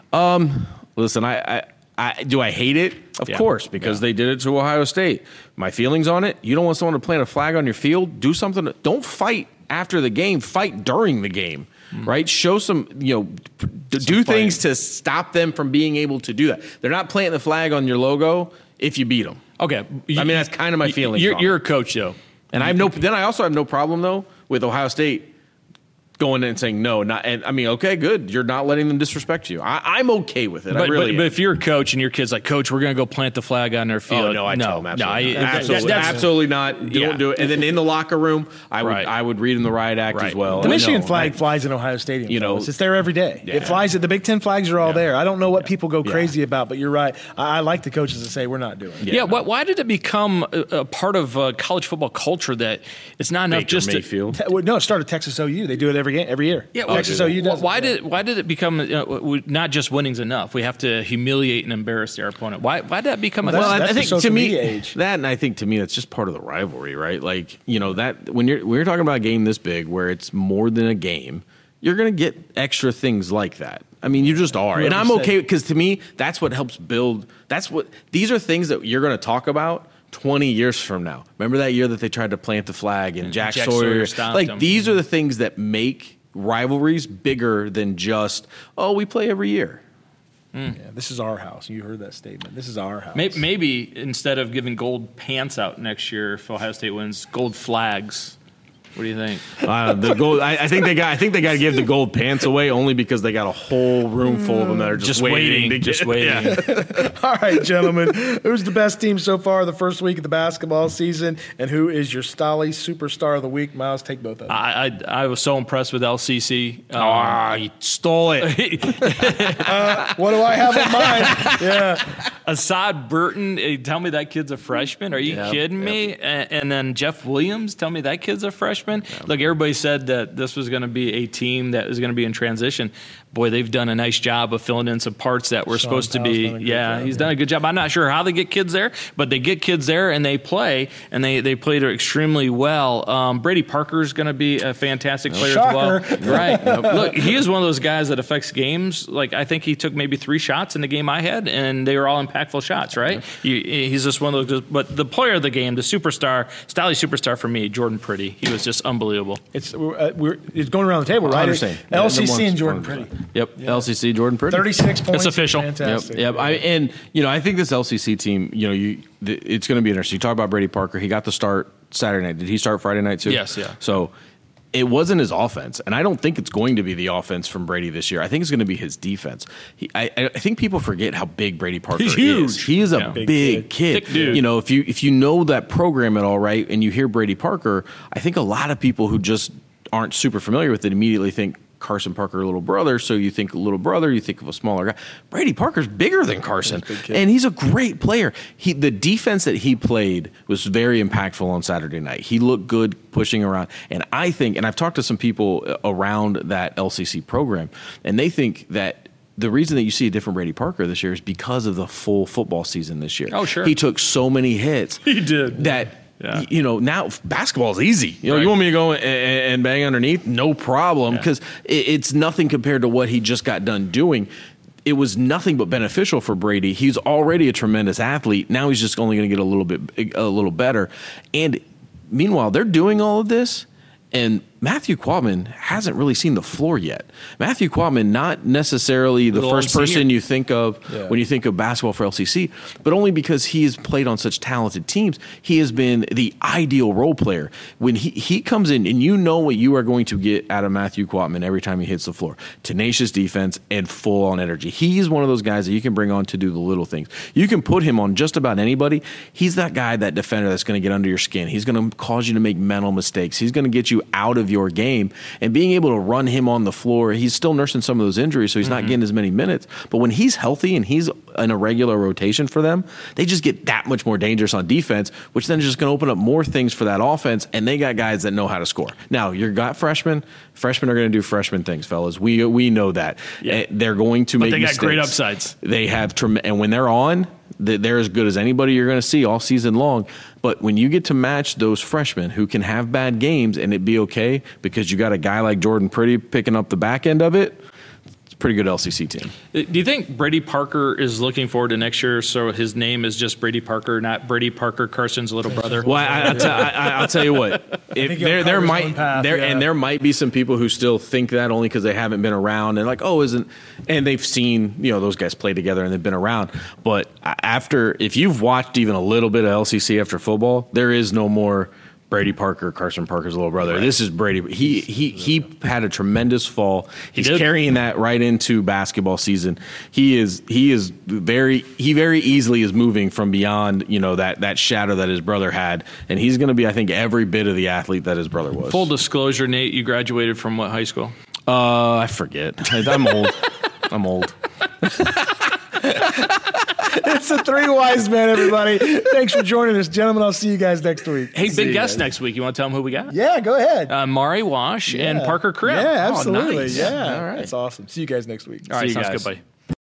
Listen, I, I, I do I hate it? Of Yeah. course, because Yeah. they did it to Ohio State. My feelings on it: you don't want someone to plant a flag on your field. Do something. Don't fight after the game. Fight during the game. Right? Show some, you know, p- do things to stop them from being able to do that. They're not planting the flag on your logo if you beat them. Okay, I mean, that's kind of my feelings You're, on you're it. a coach, though. And I have no. Then I also have no problem though with Ohio State going in and saying no. Not. And I mean, okay, good. You're not letting them disrespect you. I, I'm okay with it. I But, really. but, but am. if you're a coach and your kid's like, Coach, we're going to go plant the flag on their field. Oh no! I tell them absolutely, no, not. I- absolutely, that- that's- absolutely not. Don't Yeah. do it. And then in the locker room, I would Right. I would read in the riot act Right. as well. The And Michigan no, flag I- flies in Ohio Stadium. You know- fellas. It's there every day. Yeah. It flies. The Big Ten flags are all Yeah. there. I don't know what people go Yeah. crazy about, but you're right. I, I like the coaches that say we're not doing it. Yeah, why, why did it become a, a part of uh, college football culture that it's not enough Baker just to Mayfield. Te- well, no, it started Texas O U. They do it every game, every year. Yeah, Texas well, O U does. why it. did why did it become you know, we- not just winning's enough? We have to humiliate and embarrass their opponent. Why why did that become a Well, Well, That's- I, I that's the think to social me media age. that, and I think to me that's just part of the rivalry, right? Like you know that when you're when you're talking about a game this big where it's more than a game, you're going to get extra things like that. I mean, you just are, and Whoever I'm said- okay because to me that's what helps build. That's what these are things that you're going to talk about twenty years from now. Remember that year that they tried to plant the flag and Jack, Jack Sawyer, Sawyer stopped like them. these are the things that make rivalries bigger than just oh we play every year. Yeah, this is our house. You heard that statement. This is our house. Maybe, maybe instead of giving gold pants out next year if Ohio State wins, gold flags What do you think? Uh, the gold. I, I think they got. I think they got to give the gold pants away only because they got a whole room full of them that are just, Just waiting. waiting. to Just get- waiting. Yeah. All right, gentlemen. Who's the best team so far the first week of the basketball season, and who is your Stolly superstar of the week? Miles, take both of them. I, I I was so impressed with L C C. Um, Ah, you stole it. What do I have in mind? Yeah. Assad Burton, eh, tell me that kid's a freshman. Are you Yep, kidding me? And, and then Jeff Williams, tell me that kid's a freshman. Look, everybody said that this was going to be a team that was going to be in transition. Boy, they've done a nice job of filling in some parts that were Sean supposed to Powell's be. done a good Yeah, job, he's yeah. done a good job. I'm not sure how they get kids there, but they get kids there and they play, and they, they played extremely well. Um, Brady Parker is going to be a fantastic player Shocker. as well. Right. Look, he is one of those guys that affects games. Like, I think he took maybe three shots in the game I had, and they were all impactful shots, right? You, he's just one of those. But the player of the game, the superstar, Stolly superstar for me, Jordan Pretty. He was just unbelievable. It's we're, uh, we're it's going around the table, right? I understand. L C C Yeah, and the Jordan ones- Pretty. Yep. L C C Jordan Pretty. thirty-six points. official. Fantastic. Yep, yep. I, and you know, I think this L C C team, you know, you the, it's going to be interesting. You talk about Brady Parker. He got the start Saturday night. Did he start Friday night too? Yes, yeah. So it wasn't his offense, and I don't think it's going to be the offense from Brady this year. I think it's going to be his defense. He, I, I think people forget how big Brady Parker He's is. huge. He is a Yeah. big, Big kid. Thick dude. You know, if you if you know that program at all, right, and you hear Brady Parker, I think a lot of people who just aren't super familiar with it immediately think Carson Parker, little brother. So you think little brother, you think of a smaller guy. Brady Parker's bigger than Carson, and he's a great player. He the defense that he played was very impactful on Saturday night. He looked good pushing around, and I think, and I've talked to some people around that L C C program, and they think that the reason that you see a different Brady Parker this year is because of the full football season this year. Oh, sure. He took so many hits. He did. That. Yeah. You know, now basketball is easy. You know, Right. you want me to go and, and bang underneath? No problem, because it, it's nothing compared to what he just got done doing. It was nothing but beneficial for Brady. He's already a tremendous athlete. Now he's just only going to get a little bit, a little better. And meanwhile, they're doing all of this, and Matthew Quatman hasn't really seen the floor yet. Matthew Quatman, not necessarily the Little first old person senior. you think of Yeah. when you think of basketball for L C C, but only because he has played on such talented teams. He has been the ideal role player. When he, he comes in, and you know what you are going to get out of Matthew Quatman every time he hits the floor. Tenacious defense and full on energy. He is one of those guys that you can bring on to do the little things. You can put him on just about anybody. He's that guy, that defender that's going to get under your skin. He's going to cause you to make mental mistakes. He's going to get you out of your game, and being able to run him on the floor. He's still nursing some of those injuries, so he's not getting as many minutes. But when he's healthy and he's in a regular rotation for them, they just get that much more dangerous on defense, which then is just going to open up more things for that offense. And they got guys that know how to score. Now, you got freshmen. Freshmen are going to do freshman things, fellas. We we know that. Yeah. Eh, They're going to But make they got mistakes. great upsides. They have, trem- and when they're on, th- they're as good as anybody you're going to see all season long. But when you get to match those freshmen who can have bad games and it be okay because you got a guy like Jordan Pretty picking up the back end of it, it's a pretty good L C C team. Do you think Brady Parker is looking forward to next year, so his name is just Brady Parker, not Brady Parker, Carson's little brother? Well, I, I'll, t- I, I'll tell you what. If think he'll there, there cover his might own path, there yeah. and there might be some people who still think that only because they haven't been around and like, oh, isn't and they've seen you know those guys play together and they've been around. But after, if you've watched even a little bit of L C C after football, there is no more Brady Parker, Carson Parker's little brother. Right. This is Brady. He he he had a tremendous fall. He's did. carrying that right into basketball season. He is he is very he very easily is moving from beyond you know that that shadow that his brother had, and he's going to be I think every bit of the athlete that his brother was. Full disclosure, Nate, you graduated from what high school? Uh, I forget. I- I'm old. I'm old. It's the Three Wise Men, everybody. Thanks for joining us, gentlemen. I'll see you guys next week. Hey, See big you guest guys. next week. You want to tell them who we got? Yeah, go ahead. Uh, Mari Wash and Yeah. Parker Cribb. Yeah, Oh, absolutely. nice. Yeah, All right. that's awesome. See you guys next week. All right, See you sounds guys. good, buddy.